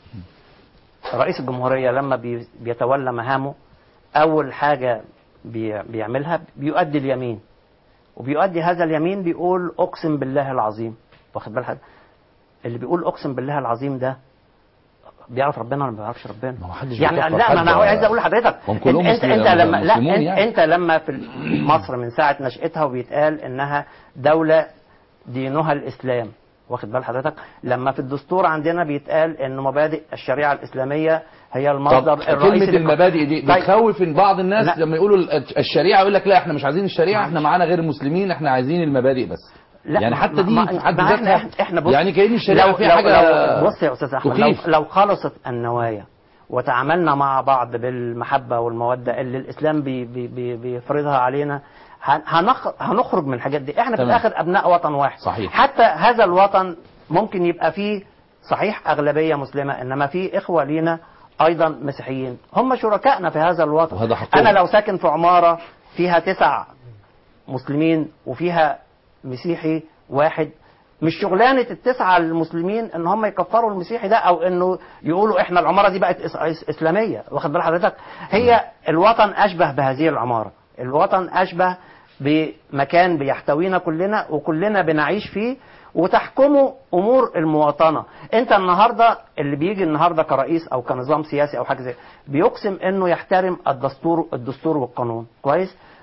S5: رئيس الجمهورية لما بي بيتولى مهامه أول حاجة بي بيعملها بيؤدي اليمين، وبيؤدي هذا اليمين بيقول أقسم بالله العظيم. واخد بالك؟ اللي بيقول أقسم بالله العظيم ده بيعرف ربنا ولا ما بيعرفش ربنا؟
S4: ما حدش
S5: يعني لا ما أنا عايز أقول لحضرتك انت, انت, انت لما لا انت, يعني. انت لما في مصر من ساعة نشأتها وبيتقال إنها دولة دينها الإسلام، واخد بال حضرتك؟ لما في الدستور عندنا بيتقال ان مبادئ الشريعه الاسلاميه هي المصدر الرئيسي.
S4: كلمه المبادئ دي بتخوف بعض الناس لا. لما يقولوا الشريعه يقول لك لا احنا مش عايزين الشريعه، احنا معانا غير المسلمين، احنا عايزين المبادئ بس. لا يعني حتى دي في حد ذاتها احنا بص يعني كأن الشريعه فيها حاجه.
S5: بص يا استاذ احمد، لو, لو خلصت النوايا وتعاملنا مع بعض بالمحبه والموده اللي الاسلام بي بي بي بيفرضها علينا، هنخرج من الحاجات دي. احنا
S4: تمام.
S5: في الاخر ابناء وطن واحد.
S4: صحيح.
S5: حتى هذا الوطن ممكن يبقى فيه صحيح اغلبيه مسلمه، انما فيه اخوه لينا ايضا مسيحيين هم شركائنا في هذا الوطن.
S4: وهذا
S5: انا لو ساكن في عماره فيها تسع مسلمين وفيها مسيحي واحد، مش شغلانه التسعه المسلمين ان هم يكفروا المسيحي ده او انه يقولوا احنا العماره دي بقت اسلاميه. واخد بال حضرتك؟ هي الوطن اشبه بهذه العماره، الوطن اشبه بمكان بيحتوينا كلنا وكلنا بنعيش فيه وتحكمه امور المواطنه. انت النهارده اللي بيجي النهارده كرئيس او كنظام سياسي او حاجه زي بيقسم انه يحترم الدستور الدستور والقانون، كويس؟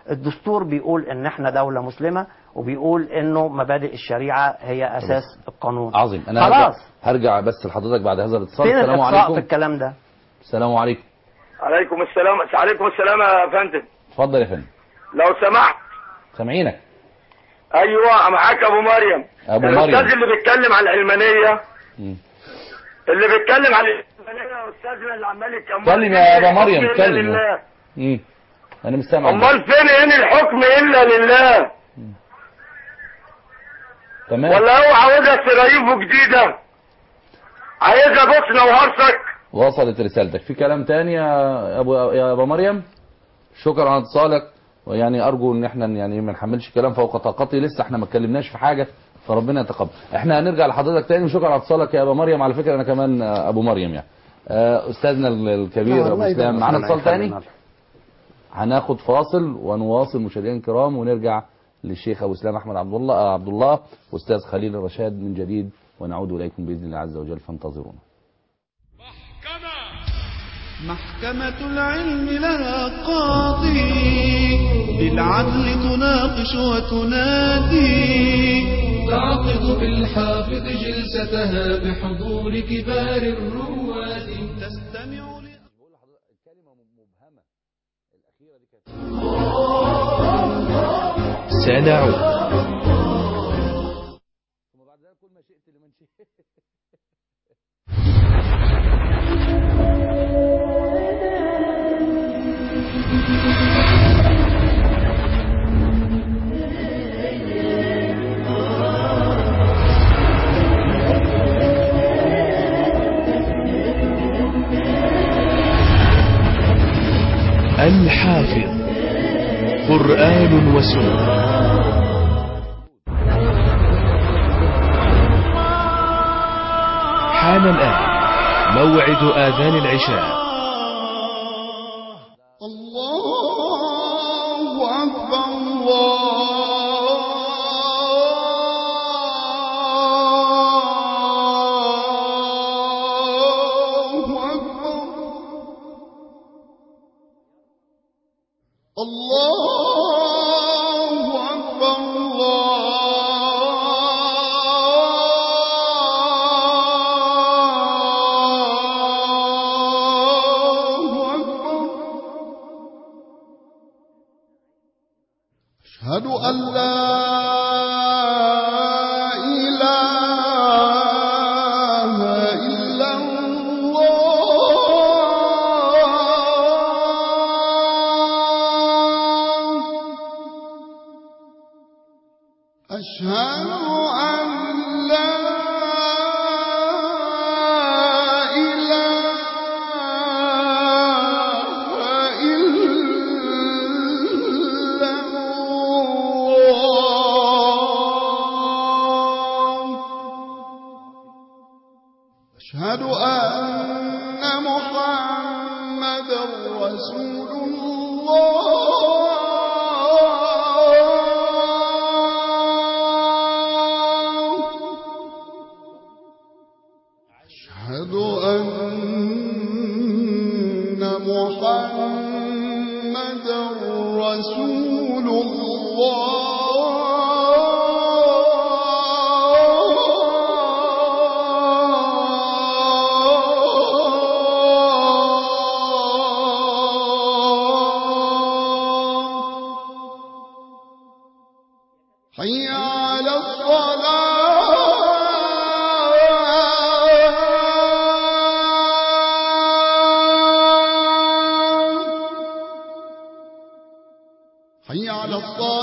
S5: الدستور بيقول ان احنا دولة مسلمة، وبيقول انه مبادئ الشريعة هي اساس القانون.
S4: عظيم. انا
S5: خلاص
S4: هرجع, هرجع بس لحضرتك بعد هذا الاتصال.
S5: فين
S4: السلام
S5: الإقصاء
S4: عليكم.
S5: في الكلام ده؟
S4: السلام عليكم.
S7: عليكم السلام. عليكم السلام يا فندم.
S4: اتفضل يا فندم.
S7: لو سمحت.
S4: سامعينك.
S7: ايوه معاك ابو مريم.
S4: ابو مريم
S7: الاستاذ اللي بيتكلم على العلمانيه.
S4: مم.
S7: اللي بيتكلم على العلمانيه يا استاذنا اللي عمال يتكلم.
S4: اتكلم يا ابو مريم اتكلم. امم انا مش سامع.
S7: امال فين هنا الحكم الا لله؟
S4: تمام.
S7: ولا هو عاوزها سراييفه جديده؟ عايزها بصنه وهرسك؟
S4: وصلت رسالتك. في كلام تاني يا ابو يا ابو مريم؟ شكرا على اتصالك، ويعني ارجو ان احنا يعني ما نحملش كلام فوق طاقتي، لسه احنا ما اتكلمناش في حاجه، فربنا يتقبل. احنا هنرجع لحضرتك تاني، وشكرا على اتصالك يا ابو مريم. على فكره انا كمان ابو مريم يعني. استاذنا الكبير ابو اسلام، معانا اتصال تاني. هناخد فاصل ونواصل مشاهدينا الكرام، ونرجع للشيخ ابو اسلام احمد عبد الله عبد الله واستاذ خليل الرشاد من جديد، ونعود اليكم باذن الله عز وجل، فانتظرونا.
S1: محكمة العلم لها قاضي، بالعدل تناقش وتنادي،
S2: تعقد بالحافظ جلستها بحضور كبار الرواد.
S1: تستمع ل
S2: سنعود. الحافظ قرآن وسنة. حان الآن موعد آذان العشاء.
S1: الله أكبر الله أكبر الله أكبر الله أكبر. أشهد أن لا إله إلا الله. أشهد أن لا إله إلا الله. أشهد أن محمدا رسول الله. أشهد أن محمدا رسول الله. حي على الصلاة. حي على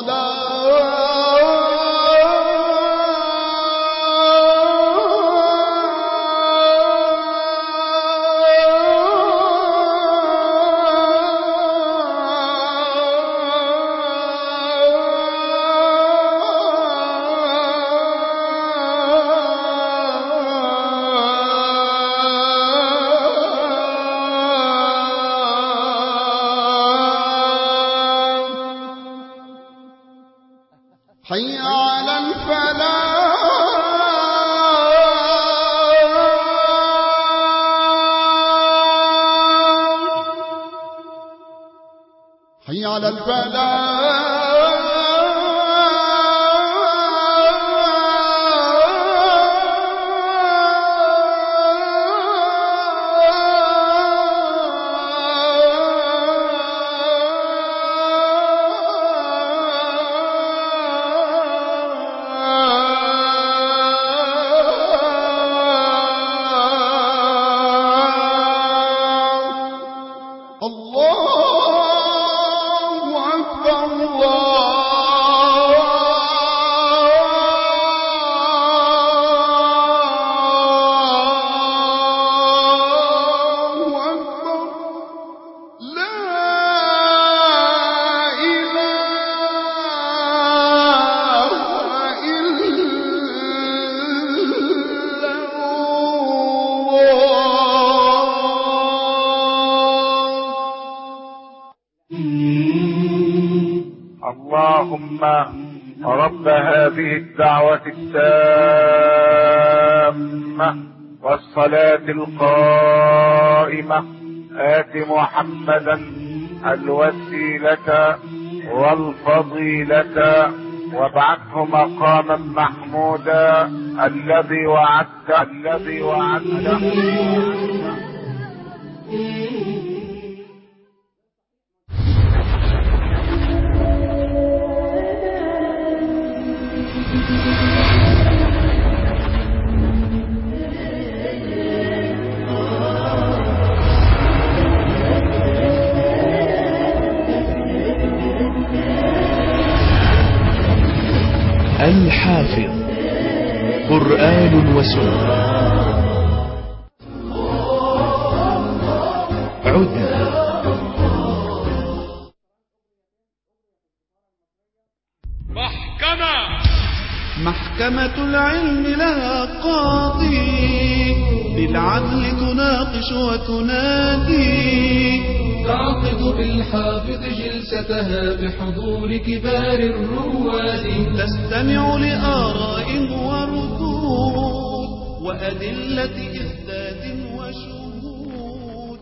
S1: حي على الفلاح. حي على الفلاح.
S7: اللهم رب هذه الدعوة التامة والصلاة القائمة آت محمدا الوسيلة والفضيلة وابعثه مقاما محمودا الذي وعدته الذي وعدته.
S2: الحافظ قرآن وسنة. عدنا
S3: محكمة
S8: محكمة العلم لها قاضي بالعدل تناقش وتنادي
S2: تعقد بالحافظ جلستها بحضور كبار الرواد
S8: تستمع لآراء وردود وأدلة إثبات وشهود.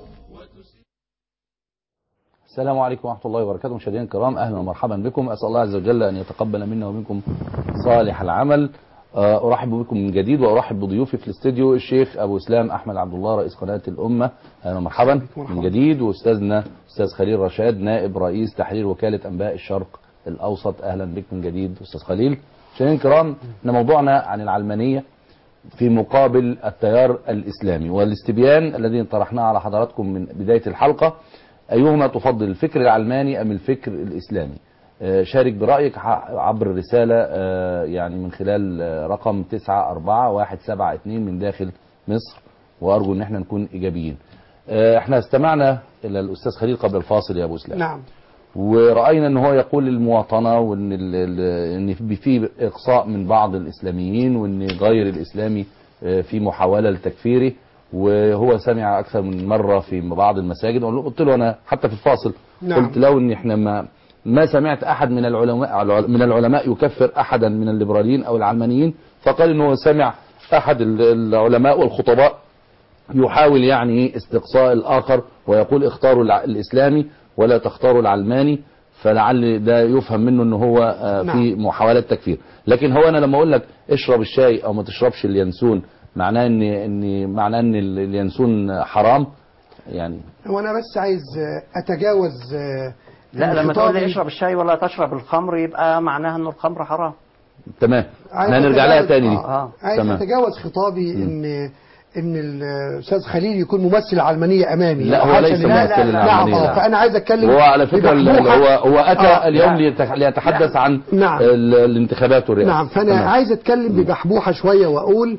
S4: السلام عليكم ورحمة الله وبركاته. مشاهدينا الكرام، أهلا ومرحبا بكم. أسأل الله عز وجل أن يتقبل منا ومنكم صالح العمل. أرحب بكم من جديد وأرحب بضيوفي في الاستديو الشيخ أبو إسلام أحمد عبد الله رئيس قناة الأمة. أهلا ومرحبا من جديد. وأستاذنا أستاذ خليل رشاد نائب رئيس تحرير وكالة أنباء الشرق الأوسط. أهلا بك من جديد أستاذ خليل. مشاهدينا الكرام، إن موضوعنا عن العلمانية في مقابل التيار الإسلامي والاستبيان الذي طرحناه على حضراتكم من بداية الحلقة. أيهما تفضل، الفكر العلماني أم الفكر الإسلامي؟ شارك برأيك عبر الرسالة يعني من خلال رقم تسعة أربعة واحد سبعة اتنين من داخل مصر، وأرجو أن احنا نكون إيجابيين. احنا استمعنا إلى الأستاذ خليل قبل الفاصل يا أبو إسلام.
S6: نعم.
S4: ورأينا أن هو يقول المواطنة، وأن ان في إقصاء من بعض الإسلاميين، وأن غير الإسلامي في محاولة لتكفيره، وهو سمع أكثر من مرة في بعض المساجد. قلت له أنا حتى في الفاصل نعم. قلت له أن احنا ما ما سمعت أحد من العلماء من العلماء يكفر أحدا من الليبراليين أو العلمانيين، فقال أنه سمع أحد العلماء والخطباء يحاول يعني استقصاء الآخر ويقول اختاروا الإسلامي ولا تختاروا العلماني، فلعل ده يفهم منه أنه هو في محاولة تكفير. لكن هو أنا لما أقول لك اشرب الشاي أو ما تشربش اليانسون، معناه ان ان معناه ان اليانسون حرام يعني؟
S6: هو انا بس عايز اتجاوز.
S5: لا، لما تقول لي اشرب الشاي ولا تشرب الخمر يبقى معناها ان الخمر حرام.
S4: تمام، احنا هنرجع لها تاني دي.
S6: آه. عايز تمام. اتجاوز خطابي م. ان ان الاستاذ خليل يكون ممثل علمانيه امامي.
S4: لا، هو ليس ممثل العلمانيه.
S6: نعم. فانا عايز اتكلم.
S4: هو على فكره هو هو اتى آه. اليوم ليتحدث عن
S6: نعم.
S4: الانتخابات والرئاسه.
S6: نعم. فانا تمام. عايز اتكلم ببحبوحه شويه واقول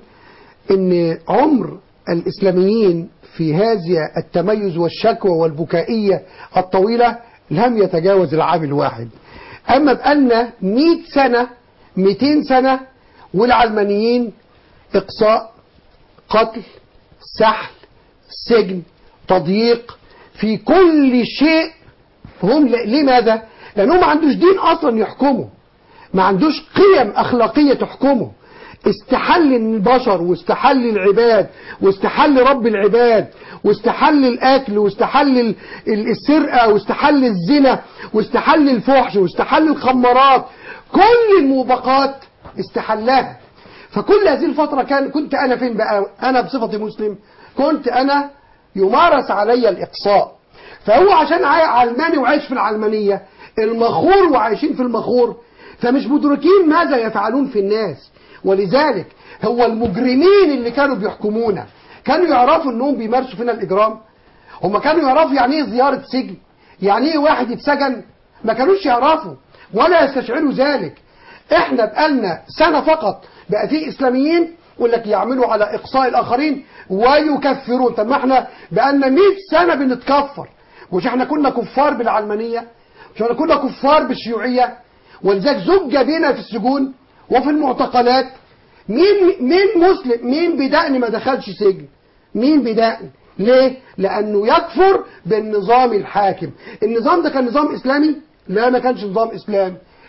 S6: ان عمر الإسلاميين في هذه التميز والشكوى والبكائية الطويلة لم يتجاوز العام الواحد. أما بقالنا مئة سنة مئتين سنة والعلمانيين إقصاء، قتل، سحل، سجن، تضييق، في كل شيء. هم لماذا؟ لأنه ما عندوش دين أصلا يحكمه، ما عندوش قيم أخلاقية تحكمه. استحل البشر واستحل العباد واستحل رب العباد واستحل الأكل واستحل السرقة واستحل الزنا واستحل الفحش واستحل الخمرات، كل الموبقات استحلها. فكل هذه الفترة كان كنت أنا فين بقى؟ أنا بصفتي مسلم كنت أنا يمارس علي الإقصاء. فهو عشان علماني وعايش في العلمانية المخور وعايشين في المخور، فمش مدركين ماذا يفعلون في الناس. ولذلك هو المجرمين اللي كانوا بيحكمونا كانوا يعرفوا انهم بيمارسوا فينا الاجرام؟ هم كانوا يعرفوا يعني ايه زيارة سجن؟ يعني ايه واحد يتسجن؟ ما كانوش يعرفوا ولا يستشعروا ذلك. احنا بقالنا سنة فقط بقى في اسلاميين يقول لك يعملوا على اقصاء الاخرين ويكفرون. طب ما احنا بقالنا مئة سنة بنتكفر. مش احنا كنا كفار بالعلمانية؟ مش احنا كنا كفار بالشيوعية؟ ولذلك زج بينا في السجون وفي المعتقلات. مين مين مسلم مين بدقن ما دخلش سجن؟ مين بدقن؟ ليه؟ لأنه يكفر بالنظام الحاكم. النظام ده كان نظام إسلامي؟ لا، ما كانش نظام إسلامي.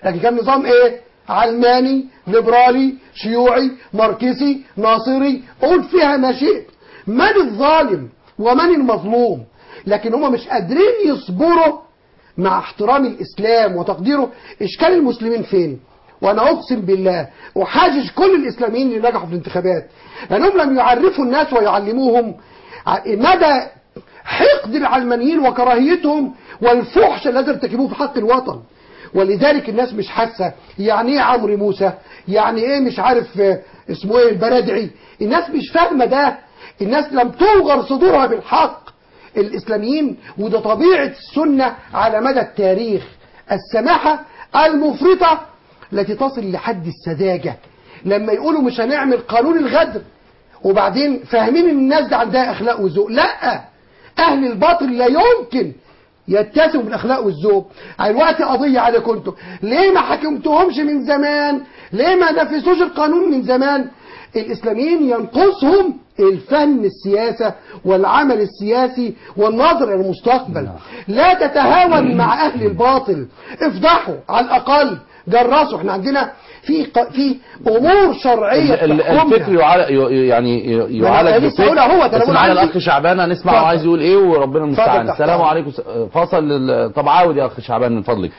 S6: لكن كان نظام ايه؟ علماني ليبرالي شيوعي ماركسي ناصري، قول فيها ما شئت. من الظالم ومن المظلوم؟ لكن هم مش قادرين يصبروا مع احترام الإسلام وتقديره. إشكال المسلمين فين؟ وأنا أقسم بالله أحاجج كل الإسلاميين اللي نجحوا في الانتخابات لأنهم لم يعرفوا الناس ويعلموهم مدى حقد العلمانيين وكراهيتهم والفحش الذي ارتكبوه في حق الوطن. ولذلك الناس مش حاسة يعني ايه عمرو موسى، يعني ايه مش عارف اسمه ايه البرادعي. الناس مش فاهمة ده. الناس لم توغر صدورها بالحق. الإسلاميين وده طبيعة السنة على مدى التاريخ، السماحة المفرطة التي تصل لحد السذاجة. لما يقولوا مش هنعمل قانون الغدر وبعدين فاهمين ان الناس دي عندها اخلاق وذوق. لا، اهل الباطل لا يمكن يتسموا بالاخلاق والذوق. الوقت قضية عليكم انتم، ليه ما حكمتهمش من زمان؟ ليه ما نفذوش القانون من زمان؟ الإسلاميين ينقصهم الفهم السياسة والعمل السياسي والنظر إلى المستقبل. لا تتهاون مع أهل الباطل، افضحوا على الأقل، جرسوا. احنا عندنا في في امور شرعيه
S4: الفكر يعني يعالج
S6: بالفكر. هو
S4: بس معانا الاخ شعبان هنسمع عايز يقول ايه وربنا المستعان. السلام عليكم. فاصل. طب عاود يا اخ شعبان من فضلك.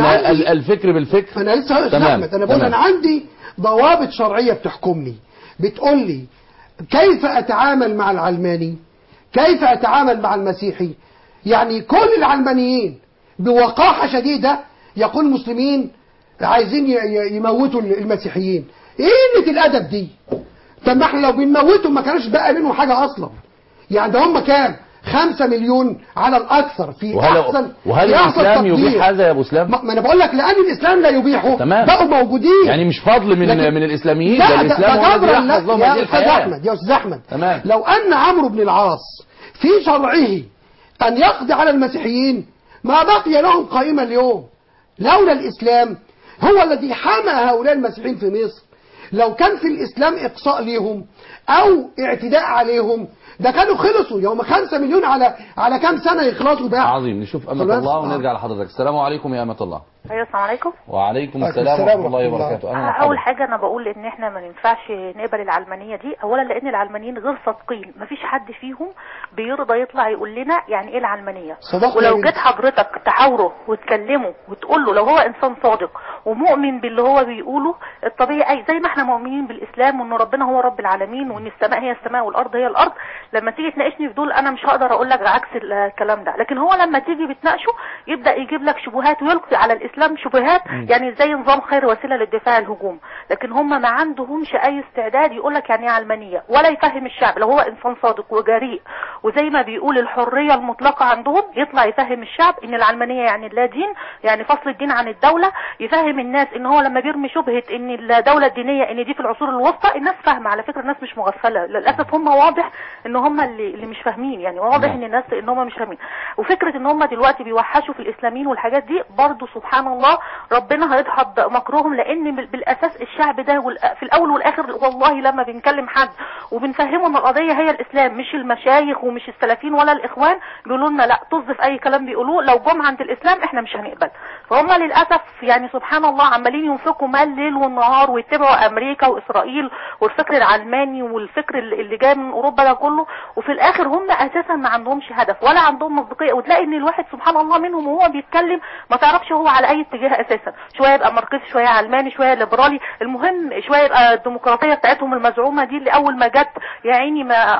S4: الفكر بالفكر.
S6: انا لسه هقول احمد، انا بقول انا عندي ضوابط شرعيه بتحكمني، بتقول لي كيف اتعامل مع العلماني، كيف اتعامل مع المسيحي. يعني كل العلمانيين بوقاحه شديده يقول المسلمين عايزين يموتوا المسيحيين. ايه قله الادب دي؟ طب ما احنا لو بنموتهم ما كانش بقى منهم حاجه اصلا. يعني ده هم كام؟ خمسة مليون على الاكثر في
S4: وهل
S6: احسن
S4: وهل الاسلام يبيح هذا يا ابو اسلام؟
S6: ما انا بقول لك لان الاسلام لا يبيحه بقوا موجودين.
S4: يعني مش فضل من من الاسلاميين، ده الاسلام هو الذي يحفظ لهم هذه الحياه.
S6: يا احمد يا استاذ احمد
S4: تمام.
S6: لو ان عمرو بن العاص في شرعه ان يقضي على المسيحيين ما بقي لهم قائمه اليوم. لولا الاسلام هو الذي حمى هؤلاء المسيحيين في مصر. لو كان في الإسلام إقصاء ليهم أو اعتداء عليهم ده كانوا خلصوا يوم خمسة مليون على على كام سنة يخلصوا بقى.
S4: عظيم. نشوف أمة الله ونرجع لحضرتك. السلام عليكم يا أمة الله.
S9: ايوه السلام عليكم.
S4: وعليكم السلام ورحمه الله وبركاته.
S9: انا اول حاجه انا بقول ان احنا ما ينفعش نقبل العلمانيه دي، اولا لان العلمانيين غير صادقين، ما فيش حد فيهم بيرضى يطلع يقول لنا يعني ايه العلمانيه. ولو جيت حضرتك تحاوره وتكلمه وتقول له لو هو انسان صادق ومؤمن باللي هو بيقوله الطبيعي زي ما احنا مؤمنين بالاسلام وان ربنا هو رب العالمين وان السماء هي السماء والارض هي الارض، لما تيجي تناقشني في دول انا مش هقدر اقول لك عكس الكلام ده. لكن هو لما تيجي بتناقشه يبدا يجيب لك شبهات ويلقي على الاسلام شبهات يعني زي نظام خير وسيله للدفاع الهجوم. لكن هم ما عندهمش اي استعداد يقول لك يعني ايه علمانيه ولا يفهم الشعب. لو هو انسان صادق وجريء وزي ما بيقول الحريه المطلقه عندهم يطلع يفهم الشعب ان العلمانيه يعني لا دين، يعني فصل الدين عن الدوله، يفهم الناس ان هو لما بيرمي شبهه ان الدوله الدينيه ان دي في العصور الوسطى. الناس فاهمه على فكره، الناس مش مغفله للاسف، هم واضح ان هم اللي, اللي مش فاهمين، يعني واضح ان الناس ان هم مش فاهمين. وفكره ان هم دلوقتي بيوحشوا في الاسلاميين والحاجات دي برضو سبحان الله ربنا هيدحض مكروهم، لان بالاساس الشعب ده في الاول والاخر والله لما بنكلم حد وبنفهمه ان القضيه هي الاسلام مش المشايخ ومش السلفيين ولا الاخوان بيقولوا لنا لا طز في اي كلام بيقولوه، لو جم عند الاسلام احنا مش هنقبل. فهم للاسف يعني سبحان الله عمالين ينفقوا مال ليل والنهار ويتبعوا امريكا واسرائيل والفكر العلماني والفكر اللي جاي من اوروبا ده كله، وفي الاخر هم اساسا ما عندهمش هدف ولا عندهم مصداقيه. وتلاقي ان الواحد سبحان الله منهم وهو بيتكلم ما تعرفش هو على اي اتجاه اساسا، شويه يبقى ماركسي شويه علماني شويه ليبرالي، المهم شويه يبقى الديمقراطيه بتاعتهم المزعومه دي اللي اول ما جت يا عيني ما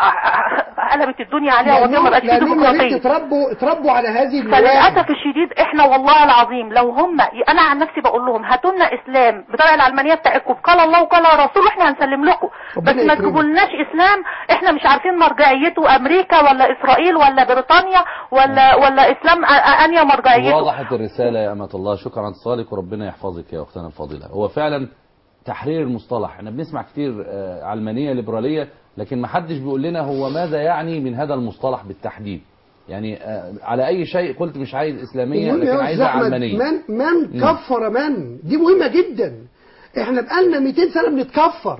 S9: قلبت الدنيا عليها وما بقاش فيه ديمقراطيه.
S6: اتربوا اتربوا على هذه البلاد.
S9: فللاسف الشديد احنا والله العظيم لو هم انا عن نفسي بقول لهم هاتوا لنا اسلام بطريقه العلمانيه بتاعتكم قال الله وقال رسول احنا هنسلم لكم، بس ما تجيبوا لناش اسلام احنا مش عارفين مرجعيته امريكا ولا اسرائيل ولا بريطانيا ولا ولا اسلام انهي مرجعيته.
S4: وضحت الرساله يا امه الله. شكرا على اتصالك وربنا يحفظك يا اختنا الفاضله. هو فعلا تحرير المصطلح، احنا بنسمع كتير علمانيه ليبراليه لكن ما حدش بيقول لنا هو ماذا يعني من هذا المصطلح بالتحديد. يعني على اي شيء قلت مش عايز اسلاميه لكن عايزها علمانيه.
S6: من من كفر من دي مهمه جدا. احنا بقالنا مئتين سنه بنتكفر.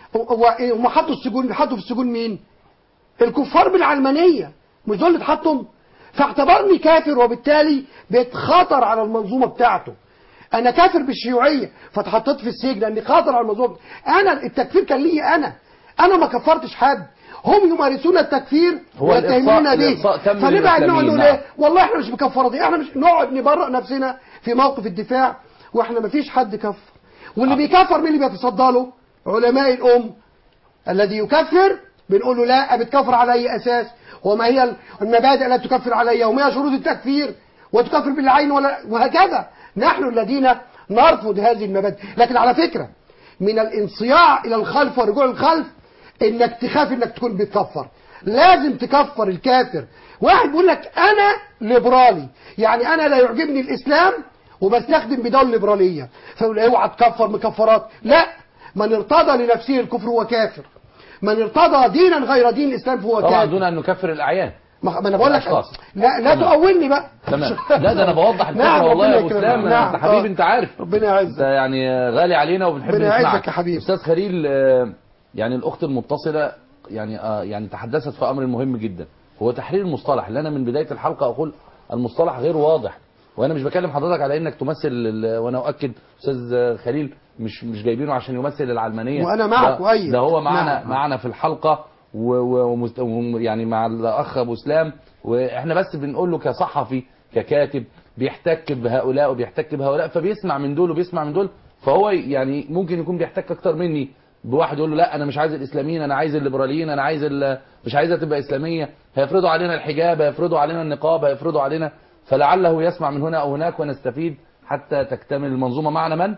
S6: هم حطوا السجون، حطوا في السجون مين؟ الكفار بالعلمانيه، مش دول اللي اتحطوا؟ فاعتبرني كافر وبالتالي بقيت خطر على المنظومه بتاعته. انا كافر بالشيوعيه فاتحطيت في السجن لاني خاطر على الموضوع. انا التكفير كان لي انا انا ما كفرتش حد، هم يمارسون التكفير ويتهمون به. فنبعد نقول له ليه؟ والله احنا مش مكفره دي، احنا مش نقعد نبرئ نفسنا في موقف الدفاع واحنا ما فيش حد كفر. واللي بيكفر مين اللي بيتصدى له؟ علماء الام. الذي يكفر بنقول له لا، بتكفر على اي اساس؟ وما هي المبادئ التي تكفر عليها؟ وما هي شروط التكفير؟ وتكفر بالعين ولا وهكذا. نحن الذين نرفض هذه المبادئ. لكن على فكره من الانصياع الى الخلف والرجوع للخلف انك تخاف انك تكون بتكفر. لازم تكفر الكافر. واحد بيقول لك انا ليبرالي، يعني انا لا يعجبني الاسلام وبستخدم بدول ليبراليه، فيقول اوعى تكفر مكفرات. لا، من ارتضى لنفسه الكفر هو كافر، من ارتضى دينا غير دين الاسلام فهو كافر.
S4: طبعا دون ان نكفر الاعيان.
S6: ما انا بقول لك لا لا تؤولني بقى.
S4: تمام. لا ده انا بوضح الفكره. نعم والله يا ابو اسلام.
S6: نعم.
S4: انت حبيبي انت عارف.
S6: ربنا يعزك.
S4: انت يعني غالي علينا وبنحب نسمعك.
S6: ربنا يعزك يا حبيبي.
S4: استاذ خليل، يعني الاخت المتصله يعني يعني تحدثت في امر مهم جدا، هو تحرير المصطلح. اللي انا من بدايه الحلقه اقول المصطلح غير واضح، وانا مش بكلم حضرتك على انك تمثل، وانا اؤكد استاذ خليل مش مش جايبينه عشان يمثل العلمانيه،
S6: وانا معك وايد.
S4: ده هو معنا نعم. معنا في الحلقه ويعني مع الاخ ابو اسلام، واحنا بس بنقول له كصحفي ككاتب بيحتك بهؤلاء وبيحتك بهؤلاء، فبيسمع من دول وبيسمع من دول، فهو يعني ممكن يكون بيحتك اكتر مني بواحد يقول له لا انا مش عايز الاسلاميين، انا عايز الليبراليين، انا عايز مش عايزها تبقى اسلاميه، هيفرضوا علينا الحجاب، هيفرضوا علينا النقاب، هيفرضوا علينا، فلعله يسمع من هنا او هناك ونستفيد حتى تكتمل المنظومه. معنا من؟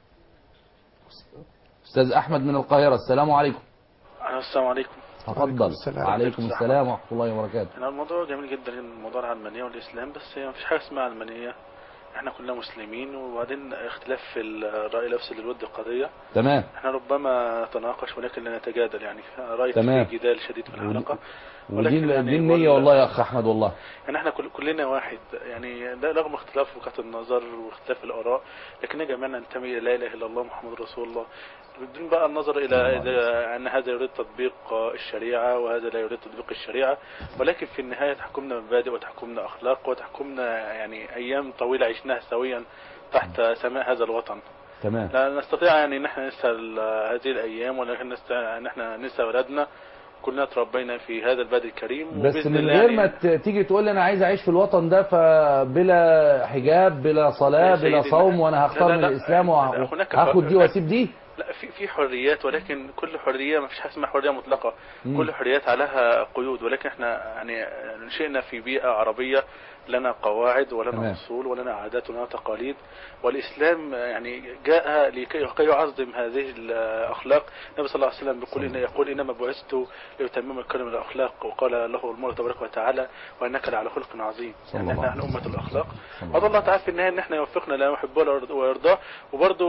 S4: استاذ احمد من القاهره. السلام عليكم.
S10: السلام عليكم.
S4: تفضل. وعليكم السلام ورحمه الله وبركاته.
S10: انا الموضوع جميل جدا، موضوع العلمانيه والاسلام، بس هي مفيش حاجه اسمها علمانيه، احنا كلنا مسلمين، وبعدين اختلاف في الراي لا يفسد للود قضيه.
S4: تمام.
S10: احنا ربما نتناقش ولكن لا نتجادل، يعني رايك في جدال شديد في الحلقه،
S4: ولكن يعني دي النية والله يا اخ احمد والله.
S10: يعني احنا كل كلنا واحد، يعني ده رغم اختلاف وجهات النظر واختلاف الاراء، لكن جميعنا ننتمي الى لا اله الا الله محمد رسول الله، بدون بقى النظر الى ان هذا يريد تطبيق الشريعه وهذا لا يريد تطبيق الشريعه، ولكن في النهايه تحكمنا مبادئ وتحكمنا اخلاق وتحكمنا يعني ايام طويله عشناها سويا تحت سماء هذا الوطن.
S4: تمام.
S10: لا نستطيع يعني ان احنا ننسى هذه الايام، ولا نستطيع ان احنا ننسى ولادنا. كلنا تربينا في هذا البلد الكريم،
S4: بس من غير ما تيجي تقول لي انا عايز اعيش في الوطن ده فبلا حجاب بلا صلاه بلا صوم وانا هختار من الاسلام وهاخد دي واسيب دي.
S10: لا، في في حريات، ولكن كل حريه ما فيش حاجه اسمها حريه مطلقه. مم. كل حريات عليها قيود، ولكن احنا يعني نشئنا في بيئه عربيه لنا قواعد ولنا اصول ولنا عادات ولنا تقاليد، والاسلام يعني جاء لكي يعظم هذه الاخلاق. النبي صلى الله عليه وسلم بيقول إن يقول انما بعثت لاتمم الكرم الاخلاق، وقال له المولى تبارك وتعالى وانك لعلى خلق عظيم. يعني احنا احنا امه الاخلاق، وضل الله تعالى في النهايه ان احنا يوفقنا لا يحبه ويرضاه. وبرضه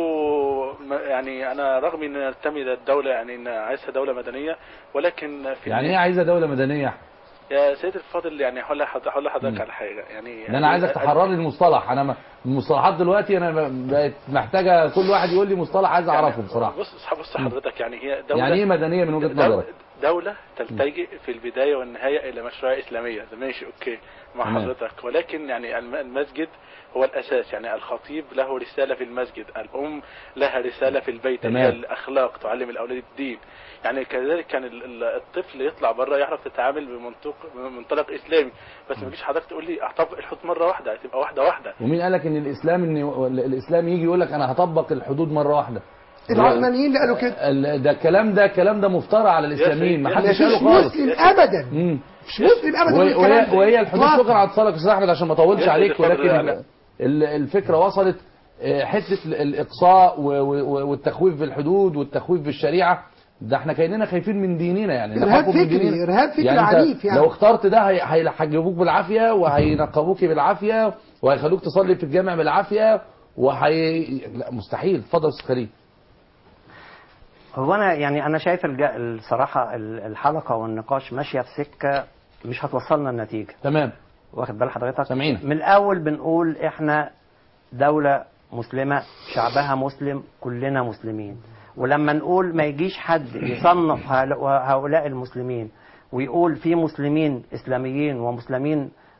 S10: يعني انا رغم ان انتمي للدوله، يعني ان عايزها دوله مدنيه، ولكن في
S4: يعني ايه عايزه دوله مدنيه؟
S10: يا سيدي الفاضل، يعني هقول لحضرتك على حاجه، يعني
S4: انا عايزك تحرر لي المصطلح. انا المصطلحات دلوقتي انا بقت محتاجه كل واحد يقول لي مصطلح عايز اعرفه
S10: يعني
S4: بصراحه.
S10: بص بص حضرتك، يعني هي دوله،
S4: يعني ايه مدنيه من وجهه نظرك؟
S10: دوله تلتجئ في البدايه والنهايه الى مشروع اسلاميه، ده ماشي اوكي مع مم. حضرتك، ولكن يعني المسجد هو الاساس، يعني الخطيب له رساله في المسجد، الام لها رساله في البيت، هي الاخلاق تعلم الاولاد الدين. يعني كذلك كان الطفل يطلع بره يعرف يتعامل بمنطق منطلق اسلامي، بس ما تجيش حضرتك تقول لي اطبق الحدود مره واحده، تبقى واحده واحده.
S4: ومين قال لك ان الاسلام ان الاسلام يجي يقول لك انا هطبق الحدود مره واحده؟
S6: العلمانيين اللي قالوا كده.
S4: ده الكلام ده الكلام ده مفترى على الاسلاميين، ما حدش قاله خالص.
S6: مش مسلم ابدا، مش مسلم ابدا.
S4: وهي, وهي الحدود شكرا على اتصالك يا استاذ احمد عشان ما اطولش عليك، ولكن الفكره وصلت حته الاقصاء والتخويف بالحدود والتخويف بالشريعه، ده احنا كاننا خايفين من ديننا، يعني
S6: ارهاب فكري، ارهاب فكري
S4: يعني
S6: عنيف. يعني
S4: لو اخترت ده هيحجبوك بالعافيه وهينقبوك بالعافيه وهيخلوك تصلي في الجامع بالعافيه وهي لا مستحيل. اتفضل يا استاذ خليل.
S5: هو انا يعني انا شايف الصراحه الحلقه والنقاش ماشيه في سكه مش هتوصلنا النتيجه.
S4: تمام.
S5: واخد بال حضرتك؟
S4: سامعين.
S5: من الاول بنقول احنا دوله مسلمه، شعبها مسلم، كلنا مسلمين، ولما نقول ما يجيش حد يصنف هؤلاء المسلمين ويقول في مسلمين اسلاميين ومسلمين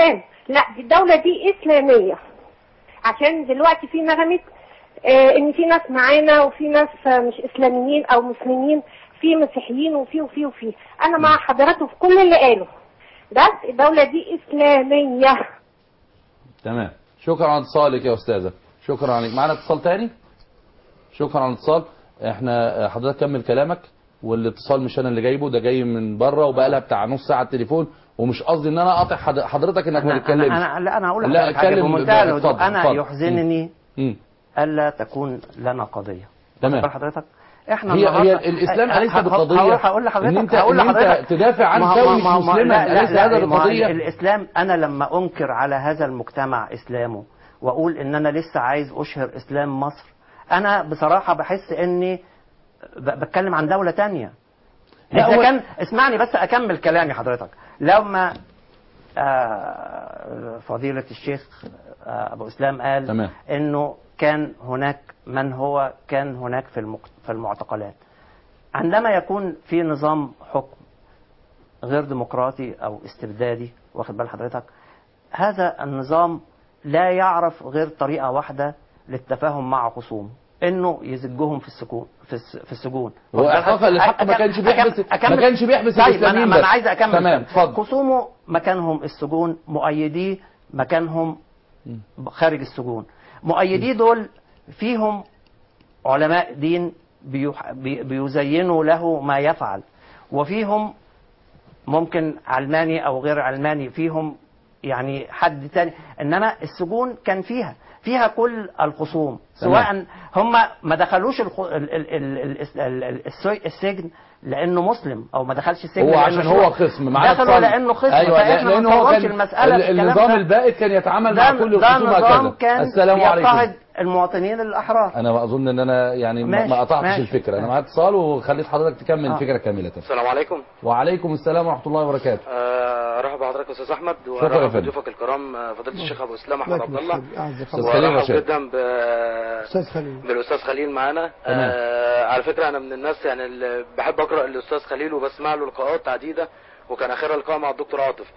S11: اسلام، لا دي الدولة دي اسلامية. عشان دلوقتي في نغمه آه ان في ناس معانا وفي ناس آه مش اسلاميين او مسلمين، في مسيحيين وفي وفي وفي انا مع حضرته في كل اللي قاله، بس الدوله دي اسلاميه.
S4: تمام، شكرا على اتصالك يا استاذه، شكرا عليك. معانا اتصال تاني؟ شكرا على الاتصال. احنا حضرتك كمل كلامك، والاتصال مش انا اللي جايبه، ده جاي من بره وبقى لها بتاع نص ساعه التليفون، ومش قصدي ان انا اقاطع حضرتك انك ما تتكلمش.
S5: انا لا انا هقول لحضرتك حاجه بمنتهى الهدوء. انا
S4: فضل.
S5: يحزنني
S4: م.
S5: الا تكون لنا قضيه.
S4: تمام
S5: حضرتك احنا
S4: هي هي الاسلام ليس بالقضيه
S5: هقول لحضرتك
S4: ان انت,
S5: هقول
S4: إن انت تدافع عن زوج مسلمه، ليس هذا القضيه.
S5: الاسلام انا لما انكر على هذا المجتمع اسلامه واقول ان انا لسه عايز اشهر اسلام مصر، انا بصراحه بحس اني بتكلم عن دوله تانية. اذا كان اسمعني بس اكمل كلامي حضرتك. لما آه فضيله الشيخ آه ابو اسلام قال
S4: تمام.
S5: انه كان هناك من هو كان هناك في في المعتقلات، عندما يكون في نظام حكم غير ديمقراطي او استبدادي، واخد بال حضرتك، هذا النظام لا يعرف غير طريقه واحده للتفاهم مع خصومه، انه يزجهم في السكون في في السجون.
S4: هو احقاقا للحق ما كانش بيحبس ما كانش بيحبس الاسلاميين.
S5: ما انا عايز اكمل.
S4: تمام اتفضل.
S5: خصومه مكانهم السجون، مؤيديه مكانهم خارج السجون. مؤيديه دول فيهم علماء دين بيزينوا له ما يفعل، وفيهم ممكن علماني او غير علماني، فيهم يعني حد تاني، انما السجون كان فيها فيها كل الخصوم، سواء هم ما دخلوش السجن لانه مسلم او ما دخلش السجن
S4: هو عشان هو خصم،
S5: دخلوا لانه خصم.
S4: أيوة
S5: فاحنا ما نطولش المساله.
S4: النظام البائد كان يتعامل مع كل الخصوم هكذا. السلام عليكم.
S5: المواطنين الاحرار.
S4: انا اظن ان انا يعني ماشي. ما قطعتش ماشي. الفكره. انا معاك اتصال وخليت حضرتك تكمل آه. الفكره كامله.
S12: السلام عليكم.
S4: وعليكم السلام ورحمه الله وبركاته.
S12: ارحب بحضرتك يا استاذ احمد، وارحب بضيوفك الكرام فضيله الشيخ ابو اسلام احمد عبد الله.
S4: وارحب
S12: جدا ب استاذ خليل بالاستاذ خليل معانا. آه على فكره انا من الناس يعني اللي بحب اقرا الاستاذ خليل وبسمع له لقاءات عديده، وكان اخرها لقاء مع الدكتور عاطف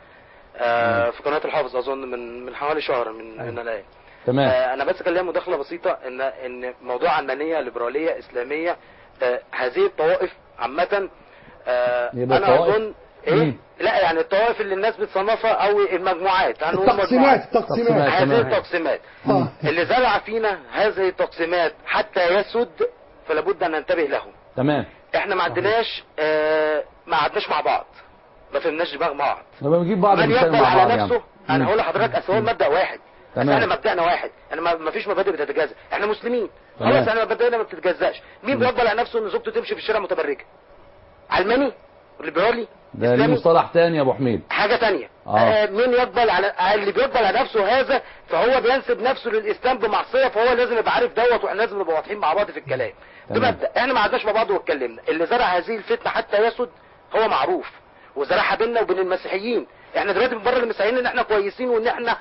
S12: آه في قناه الحافظ اظن من من حوالي شهر من من الان.
S4: تمام.
S12: آه انا بس كان ليا مداخله بسيطه ان ان موضوع علمانيه ليبراليه اسلاميه آه هذه الطوائف عامه آه انا اظن ايه مم. لا يعني الطوائف اللي الناس بتصنفها او المجموعات
S6: التقسيمات التقسيمات
S12: هذه التقسيمات اللي زرع فينا هذه التقسيمات حتى يسد، فلا بد ان ننتبه له.
S4: تمام.
S12: احنا ما عندناش آه ما قعدناش مع بعض، ما فهمناش دماغ بعض،
S4: لما بنجيب بعض
S12: من يقبل على
S4: بعض
S12: نفسه يعني. انا هقول لحضرتك اصل هو المبدا واحد،
S4: تمام.
S12: احنا مبدأنا واحد، انا ما فيش مبادئ بتتجازى، احنا مسلمين خلاص، احنا مبادئنا ما بتتجزاش. مين بيقبل على نفسه ان زوجته تمشي في الشارع متبرجه؟ علماني؟ ليبرالي؟
S4: ده ليه مصطلح تاني يا ابو حميد،
S12: حاجه تانية.
S4: آه.
S12: آه مين يقبل على اللي بيقبل على نفسه هذا فهو بينسب نفسه للاسلام بمعصيه، فهو لازم يبقى عارف دوت، واحنا لازم نبقى واضحين مع بعض في الكلام. ده مبدا احنا ما قعدناش مع بعض واتكلمنا. اللي زرع هذه الفتنه حتى يسد هو معروف، وزرعها بيننا وبين المسيحيين. احنا دلوقتي بنبرر المسيحيين ان احنا كويسين، وان احنا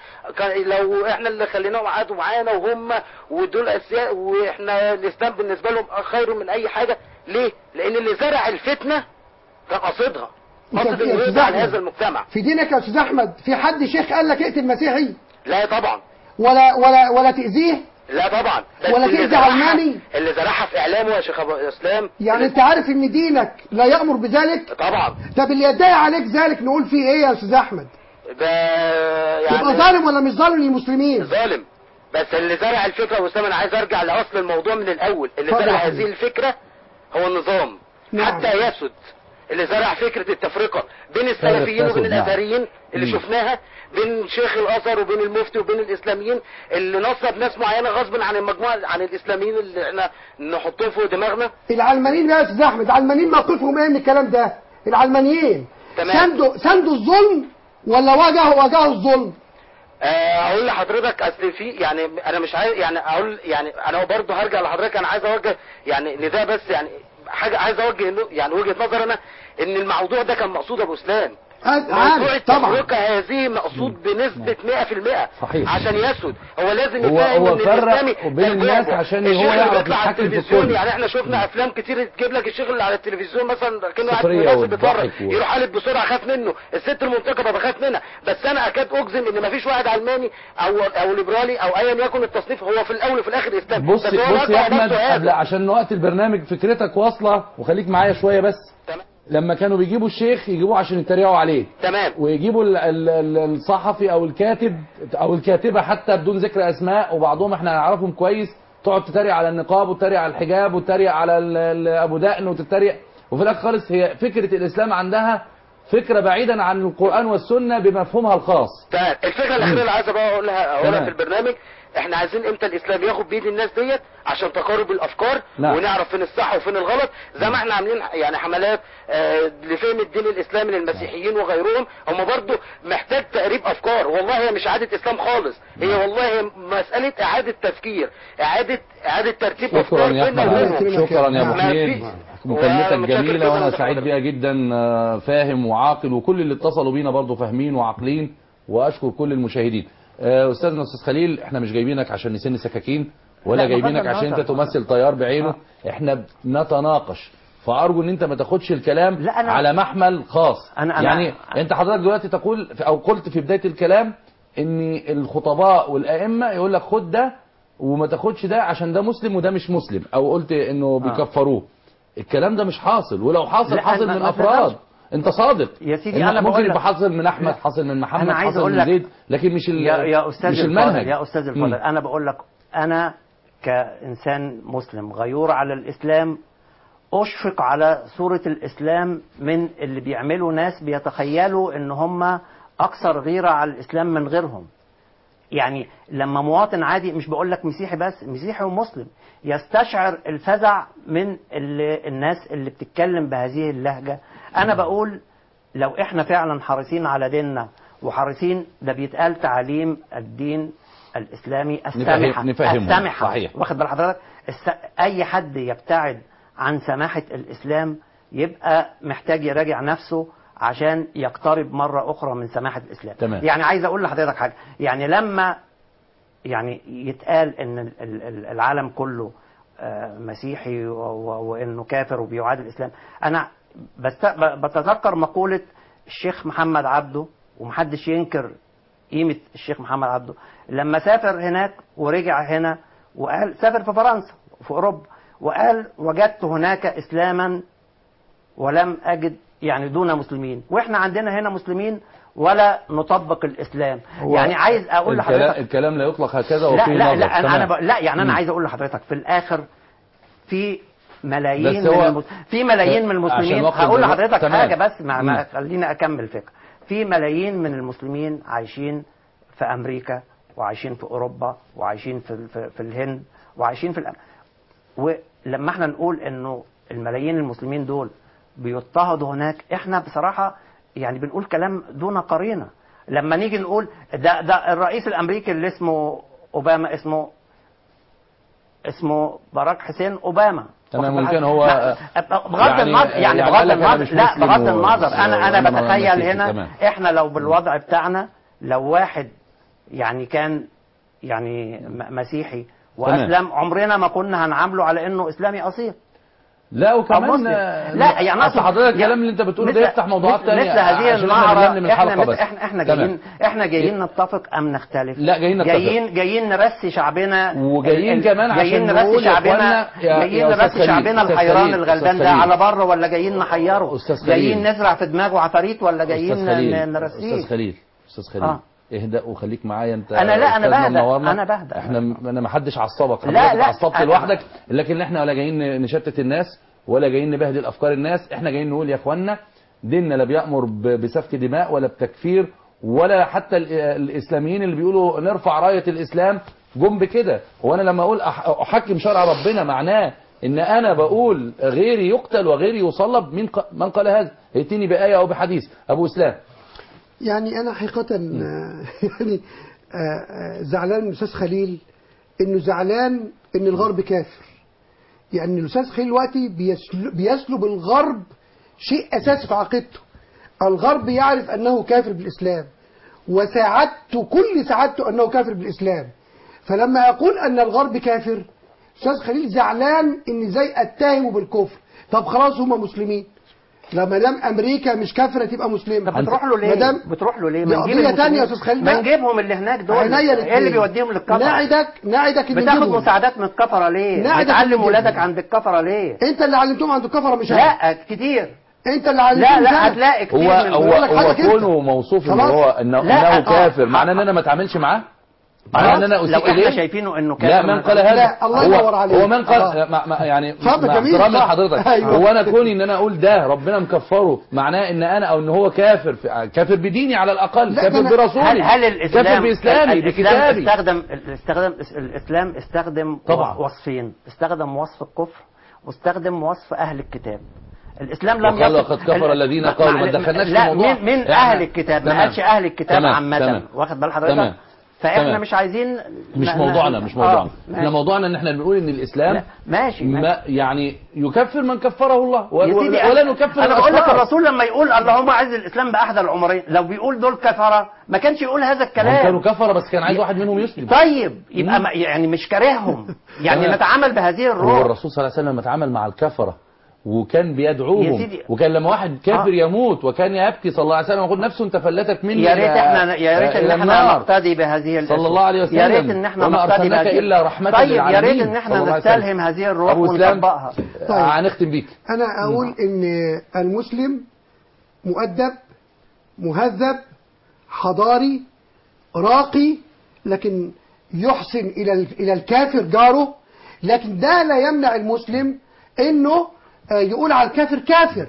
S12: لو احنا اللي خليناهم قعدوا معانا وهم ودول اسياء، واحنا الاسلام بالنسبه لهم خير من اي حاجه. ليه؟ لان اللي زرع الفتنه كان قاصدها، قاصد انه يقضي على هذا المجتمع.
S6: في دينك يا استاذ احمد في حد شيخ قال لك اقتل مسيحي؟
S12: لا طبعا.
S6: ولا ولا ولا تاذيه؟
S12: لا طبعا.
S6: ولا تأذي علماني؟
S12: اللي زرعها في اعلامه يا شيخ ابو اسلام.
S6: يعني انت عارف ان دينك لا يأمر بذلك؟
S12: طبعا.
S6: طب اللي يدعي عليك ذلك نقول فيه ايه يا استاذ احمد؟
S12: ده يعني
S6: يبقى ظالم ولا مش ظالم للمسلمين؟
S12: ظالم. بس اللي زرع الفكره يا اسلام، انا عايز ارجع لاصل الموضوع من الاول. اللي زرع هذه الفكره هو النظام. نعم. حتى يسد. اللي زرع فكره التفرقه بين السلفيين وبين الازهريين اللي مم. شفناها، بين شيخ الازهر وبين المفتي وبين الاسلاميين، اللي نصب ناس معينه غصب عن المجموعه عن الاسلاميين اللي احنا نحطهم فوق دماغنا.
S6: العلمانيين يا استاذ احمد، العلمانيين موقفهم ايه من الكلام ده؟ العلمانيين ساندوا ساندوا الظلم ولا واجهوا واجهوا الظلم؟
S12: اقول لحضرتك اصل في يعني انا مش عايز يعني اقول يعني انا برضه هرجع لحضرتك. انا عايز اوجه يعني نداء بس، يعني حاجه عايز اوجه يعني وجهه نظر انا ان الموضوع ده كان مقصود ابو اسلام. موضوع التفرقة هذه مقصود بنسبة مئة في المئة
S4: صحيح.
S12: عشان يسود هو لازم
S4: هو
S12: يفهم
S4: هو
S12: ان
S4: فرق
S12: الاسلامي
S4: بين الناس عشان هو يعرف يتحكم في الكل.
S12: يعني احنا شفنا افلام كتير تجيب لك الشيخ اللي على التلفزيون مثلا كانه قاعد
S4: سخرية
S12: مناسب
S4: والضحك
S12: بيتفرج
S4: و-
S12: يروح قالب بسرعه خاف منه، الست المنتقبه بخاف منها، بس انا اكاد اجزم ان مفيش واحد علماني او او ليبرالي او ايا يكن التصنيف هو في الاول وفي الاخر اسلامي.
S4: بص
S12: بس هو
S4: بص يا
S12: نقع
S4: احمد
S12: نفسه هذا.
S4: قبل عشان وقت البرنامج فكرتك واصله وخليك معايا شويه بس.
S12: تمام.
S4: لما كانوا بيجيبوا الشيخ يجيبوه عشان يتريقوا عليه.
S12: تمام.
S4: ويجيبوا ال- ال- ال- الصحفي او الكاتب او الكاتبه حتى بدون ذكر اسماء، وبعضهم احنا نعرفهم كويس، تقعد تتريق على النقاب وتتريق على الحجاب وتتريق على ال- ال- ابو دقن وتتريق، وفي الاخر خالص هي فكره الاسلام عندها فكره بعيدا عن القران والسنه بمفهومها الخاص.
S12: تمام. الفكره الاخيره اللي عايز بقى اقولها اقولها
S4: تمام.
S12: في البرنامج، احنا عايزين امتى الاسلام ياخد بايد الناس ديت عشان تقارب الافكار.
S4: نعم.
S12: ونعرف فين الصح وفين الغلط، زي ما احنا عاملين يعني حملات آه لفهم الدين الاسلامي للمسيحيين وغيرهم. هم برضو محتاج تقريب افكار، والله هي مش اعاده اسلام خالص، هي والله مساله اعاده تفكير، اعاده اعاده ترتيب
S4: شكرا
S12: افكار
S4: يا
S12: بيننا
S4: احمد،
S12: وبينهم.
S4: شكرا يا ابو
S12: ما
S4: حميد،
S12: في-
S4: مكالمتك
S12: ومتشكر
S4: جميله
S12: جداً
S4: وانا
S12: لحضرتك.
S4: سعيد بيها جدا. آه، فاهم وعاقل، وكل اللي اتصلوا بينا برضو فاهمين وعاقلين، واشكر كل المشاهدين. آه، استاذنا استاذ خليل، احنا مش جايبينك عشان نسن سكاكين ولا
S5: لا،
S4: جايبينك
S5: بغض
S4: عشان انت
S5: النظر.
S4: تمثل طيار بعينه، احنا بنتناقش، فارجو ان انت ما تاخدش الكلام
S5: لا، أنا-
S4: على محمل خاص.
S5: أنا- أنا-
S4: يعني انت حضرتك دلوقتي تقول او قلت في بدايه الكلام ان الخطباء والائمه يقول لك خد ده وما تاخدش ده عشان ده مسلم وده مش مسلم، او قلت انه بيكفروه. الكلام ده مش حاصل، ولو حاصل
S5: لا،
S4: حاصل
S5: ما-
S4: من
S5: ما
S4: افراد.
S5: تقدرش.
S4: انت صادق
S5: يا سيدي،
S4: إنه
S5: أنا
S4: ممكن
S5: بقول
S4: يبقى
S5: لك-
S4: حاصل من احمد،
S5: لا.
S4: حاصل من محمد،
S5: أنا عايز
S4: حاصل
S5: أقول
S4: من
S5: لك-
S4: زيد، لكن مش ال-
S5: يا يا استاذ
S4: مش
S5: الفاضل
S4: المنهج.
S5: يا استاذ
S4: مم.
S5: الفاضل، انا بقول لك انا كانسان مسلم غيور على الاسلام اشفق على صورة الاسلام من اللي بيعملوا ناس بيتخيلوا ان هم اكثر غيرة على الاسلام من غيرهم. يعني لما مواطن عادي، مش بقول لك مسيحي بس، مسيحي ومسلم، يستشعر الفزع من اللي الناس اللي بتتكلم بهذه اللهجة، انا بقول لو احنا فعلا حريصين على ديننا وحريصين، ده بيتقال تعاليم الدين الاسلامي السامحه
S4: نفهمه.
S5: السامحه
S4: صحيح.
S5: واخد بال حضرتك؟ الس... اي حد يبتعد عن سماحه الاسلام يبقى محتاج يراجع نفسه عشان يقترب مره اخرى من سماحه الاسلام.
S4: تمام.
S5: يعني عايز اقول لحضرتك حاجه، يعني لما يعني يتقال ان ال- ال- العالم كله آه، مسيحي و- و- وانه كافر وبيعادي الاسلام، انا بست... ب- بتذكر مقوله الشيخ محمد عبده، ومحدش ينكر قيمه الشيخ محمد عبده لما سافر هناك ورجع هنا وقال، سافر في فرنسا وفي اوروبا، وقال وجدت هناك اسلاما ولم اجد يعني دون مسلمين، واحنا عندنا هنا مسلمين ولا نطبق الاسلام.
S4: هو
S5: يعني عايز اقول
S4: الكلام,
S5: لحضرتك
S4: الكلام لا يطلق هكذا
S5: لا
S4: وفي
S5: لا
S4: نظر.
S5: لا انا, أنا
S4: تمام.
S5: ب... لا يعني انا
S4: مم.
S5: عايز اقول لحضرتك في الاخر في ملايين
S4: بس هو-
S5: من المس... في ملايين من
S4: عشان
S5: المسلمين.
S4: وقت
S5: هقول
S4: الوقت-
S5: لحضرتك
S4: تمام.
S5: حاجه بس مع...
S4: مم.
S5: ما خليني اكمل فكره. في ملايين من المسلمين عايشين في امريكا وعايشين في اوروبا وعايشين في في, في الهند وعايشين في الأم... ولما احنا نقول انه الملايين المسلمين دول بيضطهدوا هناك، احنا بصراحه يعني بنقول كلام دون قرينه. لما نيجي نقول ده ده الرئيس الامريكي اللي اسمه اوباما، اسمه اسمه باراك حسين اوباما،
S4: تمام.
S5: واخد
S4: ممكن
S5: بالك؟
S4: هو
S5: لا، بغض
S4: يعني-
S5: النظر يعني
S4: يعني
S5: بغض
S4: قال لك أنا
S5: النظر
S4: مش
S5: لا
S4: مسلم
S5: بغض
S4: و-
S5: النظر انا انا
S4: وأنا
S5: بتخيل
S4: مسيحي.
S5: هنا
S4: تمام.
S5: احنا لو بالوضع بتاعنا، لو واحد يعني كان يعني م- مسيحي واسلم، عمرنا ما كنا هنعامله على انه اسلامي اصيل.
S4: لا
S5: أو
S4: وكمان
S5: مسلم.
S4: آه،
S5: لا يعني
S4: أصل
S5: أقصد-
S4: حضرتك الكلام
S5: يعني
S4: اللي انت بتقوله ده
S5: مثل-
S4: يفتح موضوعات
S5: مثل-
S4: تانية
S5: مثل هذه
S4: عشان احنا
S5: المعرة،
S4: بنلم
S5: احنا
S4: الحلقة
S5: مثل
S4: بس.
S5: احنا احنا
S4: تمام.
S5: جايين احنا جايين نتفق ام نختلف؟
S4: لا جايين نتفق.
S5: جايين جايين نرسي شعبنا،
S4: وجايين
S5: ال-
S4: كمان
S5: جايين
S4: عشان
S5: نرسي
S4: نقول يا
S5: شعبنا،
S4: إخوانا يا-
S5: جايين
S4: يا أستاذ
S5: نرسي
S4: خليل،
S5: شعبنا
S4: أستاذ
S5: الحيران
S4: خليل،
S5: الغلبان
S4: أستاذ
S5: ده
S4: خليل.
S5: على بره، ولا جايين نحيره؟
S4: أستاذ خليل.
S5: جايين نزرع في دماغه عفاريت، ولا جايين
S4: أستاذ خليل.
S5: ن- نرسيه؟
S4: استاذ خليل استاذ خليل
S5: آه.
S4: اهدأ وخليك معايا انت.
S5: أنا لا، أنا
S4: أستاذنا
S5: بهدأ،
S4: منورنا.
S5: أنا بهدأ.
S4: احنا انا ما حدش عصبك،
S5: لا،
S4: حضرتك
S5: لا،
S4: عصبت
S5: أنا-
S4: لوحدك، لكن احنا ولا جايين نشتت الناس ولا جايين نبهدل افكار الناس. احنا جايين نقول يا اخوانا ديننا لا بيأمر ب- بسفك دماء ولا بتكفير، ولا حتى ال- الاسلاميين اللي بيقولوا نرفع راية الاسلام جم بكده. هو انا لما اقول أح- احكم شرع ربنا معناه ان انا بقول غيري يقتل وغيري يصلب؟ من ق- من قال هذا؟ ائتني بآية او بحديث. ابو اسلام.
S6: يعني أنا حقيقة آه، يعني آه، آه، زعلان من الأستاذ خليل، إنه زعلان إن الغرب كافر. يعني الأستاذ خليل دلوقتي بيسل- بيسلب الغرب شيء أساسي في عقيدته. الغرب يعرف أنه كافر بالإسلام، وساعدت كل سعادته أنه كافر بالإسلام. فلما أقول أن الغرب كافر، أستاذ خليل زعلان إن زي أتهمه بالكفر. طب خلاص هم مسلمين، لما دام امريكا مش كافره تبقى مسلمه.
S5: طب بتروح له ليه؟ بتروح له ليه؟
S6: ما نجيب ثانيه يا استاذ خليل،
S5: ما نجيبهم اللي هناك دول. ايه اللي بيوديهم للكفره؟
S6: نعدك نعدك ان
S5: بتاخد مساعدات من الكفره ليه؟ بتعلم ولادك عند الكفره ليه؟
S6: انت اللي علمتهم عند الكفره مش
S5: لا أنا. كتير.
S6: انت اللي علمتهم.
S5: لا لا هتلاقي كتير.
S4: هو هو هو كونه موصوف ان هو انه انه كافر معناه ان انا ما اتعاملش معاه؟ معناه ان انا
S5: لو احنا شايفينه انه كافر.
S4: لا من قال هذا؟
S6: لا الله ينور عليك.
S4: هو من قال ما ما يعني مع احترامي لحضرتك، هو انا كوني ان انا اقول ده ربنا مكفره معناه ان انا او ان هو كافر كافر بديني على الاقل، كافر برسولي،
S5: هل, هل الاسلام
S4: كافر باسلامي بكتابي.
S5: استخدم استخدم الاسلام استخدم
S4: طبعا
S5: وصفين، استخدم وصف الكفر واستخدم وصف اهل الكتاب. الاسلام لم
S4: يقل لقد كفر الذين قالوا ما دخلناش في
S5: الموضوع. من, من اهل الكتاب، ما قالش اهل الكتاب عامه، واخد بال حضرتك؟ فاحنا تمام. مش عايزين
S4: مش موضوعنا مش موضوعنا آه. احنا موضوعنا ان احنا بنقول ان الاسلام
S5: ماشي,
S4: ما
S5: ماشي
S4: يعني يكفر من كفره الله ولا نكفر.
S5: انا بقول لك الرسول لما يقول اللهم اعز الاسلام باحد العمرين، لو بيقول دول كفره ما كانش يقول هذا الكلام.
S4: كانوا كفره بس كان عايز واحد منهم يسلم.
S5: طيب يبقى ما يعني مش كارههم يعني نتعامل بهذه الروح.
S4: هو الرسول صلى الله عليه وسلم اتعامل مع الكفره وكان بيدعوهم، وكان لما واحد كافر آه. يموت وكان يبكي صلى الله عليه وسلم يقول نفسه تفلتت مني.
S5: يا ريت احنا يا ريت ان احنا نقتدي بهذه الاسم.
S4: صلى الله عليه وسلم.
S5: يا ريت ان احنا نقتدي بهذه
S4: الا رحمه
S5: طيب
S4: للعالمين.
S5: يا ريت ان احنا نستلهم هذه الروح ونطبقها.
S4: طيب هنختم بيك.
S6: انا اقول ان المسلم مؤدب مهذب حضاري راقي، لكن يحسن الى الى الكافر جاره، لكن ده لا يمنع المسلم انه يقول على الكافر كافر،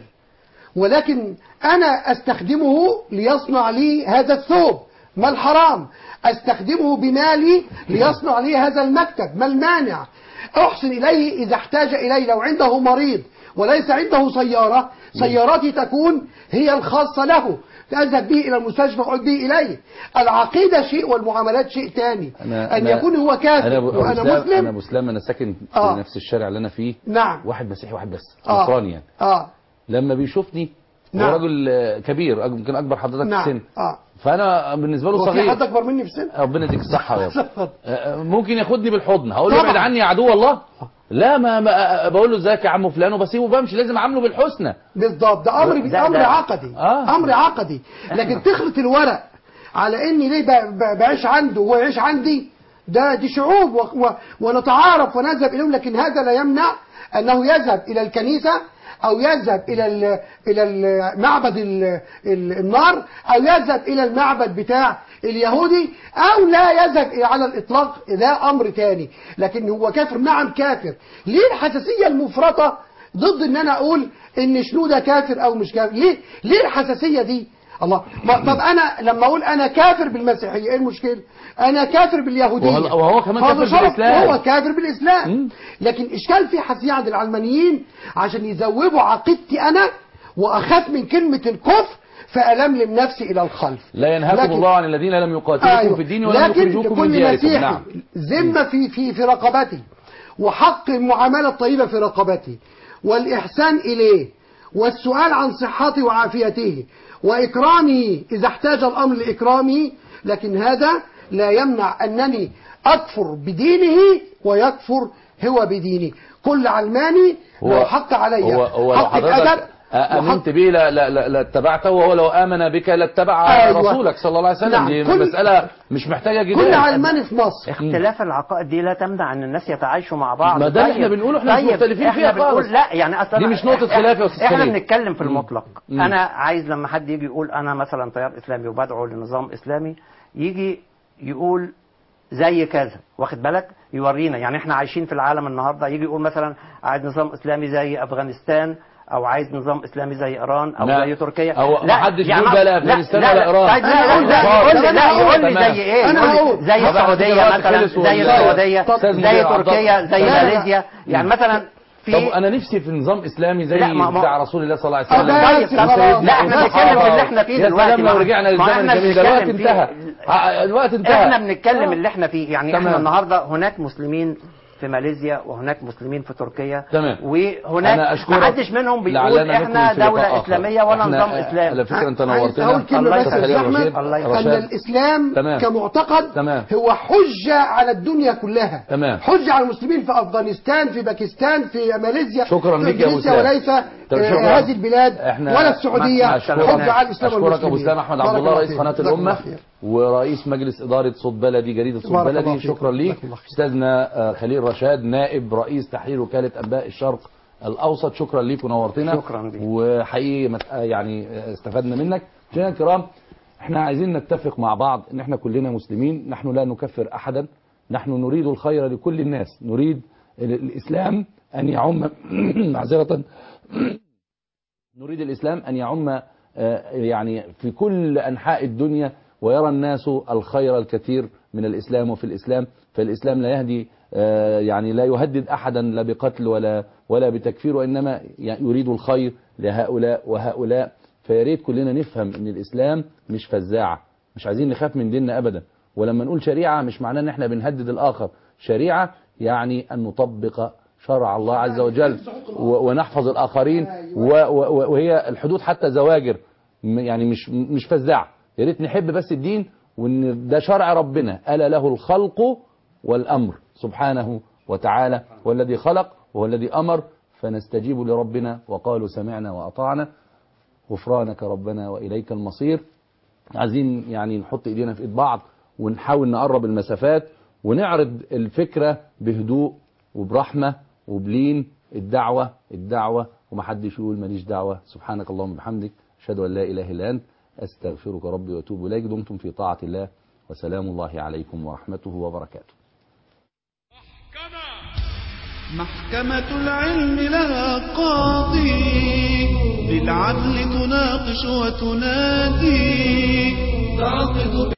S6: ولكن انا استخدمه ليصنع لي هذا الثوب، ما الحرام؟ استخدمه بمالي ليصنع لي هذا المكتب، ما المانع؟ احسن اليه اذا احتاج الي، لو عنده مريض وليس عنده سيارة، سيارتي تكون هي الخاصة له، أذهب به إلى المستشفى وأعود به إليه. العقيدة شيء والمعاملات شيء تاني. أنا أن أنا يكون هو كافر
S4: أنا
S6: وأنا مسلم.
S4: أنا مسلم، أنا ساكن في آه. نفس الشارع اللي أنا فيه.
S6: نعم.
S4: واحد مسيحي واحد بس نصراني يعني.
S6: آه.
S4: لما بيشوفني
S6: نعم.
S4: هو راجل كبير يمكن أكبر حضرتك
S6: نعم.
S4: في السن.
S6: آه.
S4: فانا بالنسبه له صغير.
S6: وفي حد اكبر مني في السن؟
S4: ربنا يديك الصحه يا ابو. ممكن ياخدني بالحضن، هقول له ابعد عني يا عدو الله. لا ما, ما بقول له ازيك يا عم فلان وبسيبه وبمشي، لازم اعامله بالحسنى.
S6: بالضبط، ده امر ده امر ده. عقدي آه. امر عقدي، لكن تخلط الورق على اني ليه بعيش عنده وهو يعيش عندي، ده دي شعوب و و ونتعارف ونذهب اليهم، لكن هذا لا يمنع انه يذهب الى الكنيسه او يذهب الى ال الى المعبد النار او يذهب الى المعبد بتاع اليهودي او لا يذهب على الاطلاق، ده امر تاني. لكن هو كافر، نعم كافر. ليه الحساسيه المفرطه ضد ان انا اقول ان شنودة كافر او مش كافر؟ ليه ليه الحساسيه دي؟ الله، طب انا لما اقول انا كافر بالمسيحيه ايه المشكله؟ انا كافر باليهوديه
S4: وهو كمان كافر بالاسلام،
S6: هو كافر بالاسلام. لكن اشكال في حساسيه عند العلمانيين عشان يزوبوا عقيدتي انا واخاف من كلمه الكفر فألملم نفسي إلى الخلف.
S4: لا ينهاكم الله عن الذين لم يقاتلوكم أيوه. في الدين ولم يخرجوكم من دياركم.
S6: نعم. ذمة في في في رقبتي، وحق المعاملة الطيبة في رقبتي، والإحسان إليه، والسؤال عن صحته وعافيته، وإكرامه إذا احتاج الأمر لإكرامه، لكن هذا لا يمنع أنني أكفر بدينه ويكفر هو بديني. كل علماني له حق علي،
S4: هو هو
S6: حق الأدب.
S4: آمنت به لا لا لا, لا اتبعته، وهو لو آمن بك لاتبع أيوة. رسولك صلى الله عليه وسلم. نعم. دي مسألة مش محتاجة جدال.
S6: كل علماني في مصر.
S5: اختلاف العقائد دي لا تمنع أن الناس يتعايشوا مع بعض.
S4: ما ده طيب. احنا بنقوله، احنا طيب. مختلفين فيها خالص.
S5: لا يعني أصلا
S4: دي مش نقطة خلاف يا أستاذ
S5: احنا
S4: خليل.
S5: بنتكلم في المطلق. مم. أنا عايز لما حد يجي يقول أنا مثلا تيار إسلامي وبدعو لنظام إسلامي، يجي يقول زي كذا، واخد بالك، يورينا. يعني احنا عايشين في العالم النهارده، يجي يقول مثلا عايز نظام اسلامي زي افغانستان، او عايز نظام اسلامي زي ايران او زي تركيا.
S4: او لا حدش يقول بقى لا افغانستان ولا ايران.
S5: طيب لا يقول لي لا يقول لي زي ايه؟
S6: انا هقول
S5: زي السعوديه مثلا، زي السعوديه، زي تركيا، زي ماليزيا. يعني مثلا
S4: طب انا نفسي في نظام اسلامي زي بتاع رسول الله صلى الله عليه وسلم.
S5: لا احنا بنتكلم في اللي احنا فيه دلوقتي.
S4: يا سلام لو رجعنا للزمن الجميل ده، الوقت انتهى، الوقت انتهى.
S5: احنا بنتكلم اللي احنا فيه. يعني احنا النهارده هناك مسلمين في ماليزيا، وهناك مسلمين في تركيا.
S4: تمام.
S5: وهناك ما حدش منهم بيقول احنا دولة إسلامية ولا نظام إسلامي.
S4: على فكرة أنت نورتنا.
S6: أقول كلمة بس يا أحمد، أن الإسلام
S4: تمام.
S6: كمعتقد
S4: تمام.
S6: هو حجة على الدنيا كلها.
S4: تمام.
S6: حجة على المسلمين في أفغانستان، في باكستان، في ماليزيا.
S4: شكرا لك يا أبو سلام.
S6: وليس هذه البلاد ولا السعودية. حجة على الإسلام والمسلمين.
S4: أشكرك أبو سلام أحمد عبد الله، رئيس قناة الأمة ورئيس مجلس إدارة صوت بلدي، جريدة صوت بلدي. شكرا ليك. أستاذنا خليل رشاد، نائب رئيس تحرير وكالة أنباء الشرق الأوسط، شكرا ليك ونورتنا.
S5: شكرا ليك.
S4: وحقيقي يعني استفدنا منك. مشاهدينا الكرام، احنا عايزين نتفق مع بعض ان احنا كلنا مسلمين، نحن لا نكفر أحدا، نحن نريد الخير لكل الناس، نريد الإسلام أن يعم معذرة نريد الإسلام أن يعم يعني في كل أنحاء الدنيا، ويرى الناس الخير الكثير من الإسلام وفي الإسلام. فالإسلام لا يهدي يعني لا يهدد أحدا لا بقتل ولا ولا بتكفير، وإنما يريد الخير لهؤلاء وهؤلاء. فياريت كلنا نفهم ان الإسلام مش فزاعة، مش عايزين نخاف من ديننا أبدا. ولما نقول شريعة مش معناه ان احنا بنهدد الآخر، شريعة يعني أن نطبق شرع الله عز وجل ونحفظ الآخرين، وهي الحدود حتى زواجر، يعني مش مش فزاعة. يا ريت نحب بس الدين، وان ده شرع ربنا، ألا له الخلق والأمر سبحانه وتعالى، والذي خلق وهو الذي أمر، فنستجيب لربنا وقالوا سمعنا وأطعنا غفرانك ربنا وإليك المصير. عايزين يعني نحط إيدينا في إيد بعض ونحاول نقرب المسافات، ونعرض الفكرة بهدوء وبرحمة وبلين. الدعوة الدعوة ومحدش يقول ماليش دعوة. سبحانك اللهم وبحمدك، أشهد أن لا إله إلا أنت، أستغفرك ربي وأتوب إليك. دمتم في طاعة الله، وسلام الله عليكم ورحمته وبركاته.
S8: محكمة العلم لها قاضي، بالعدل تناقش وتنادي، تعقد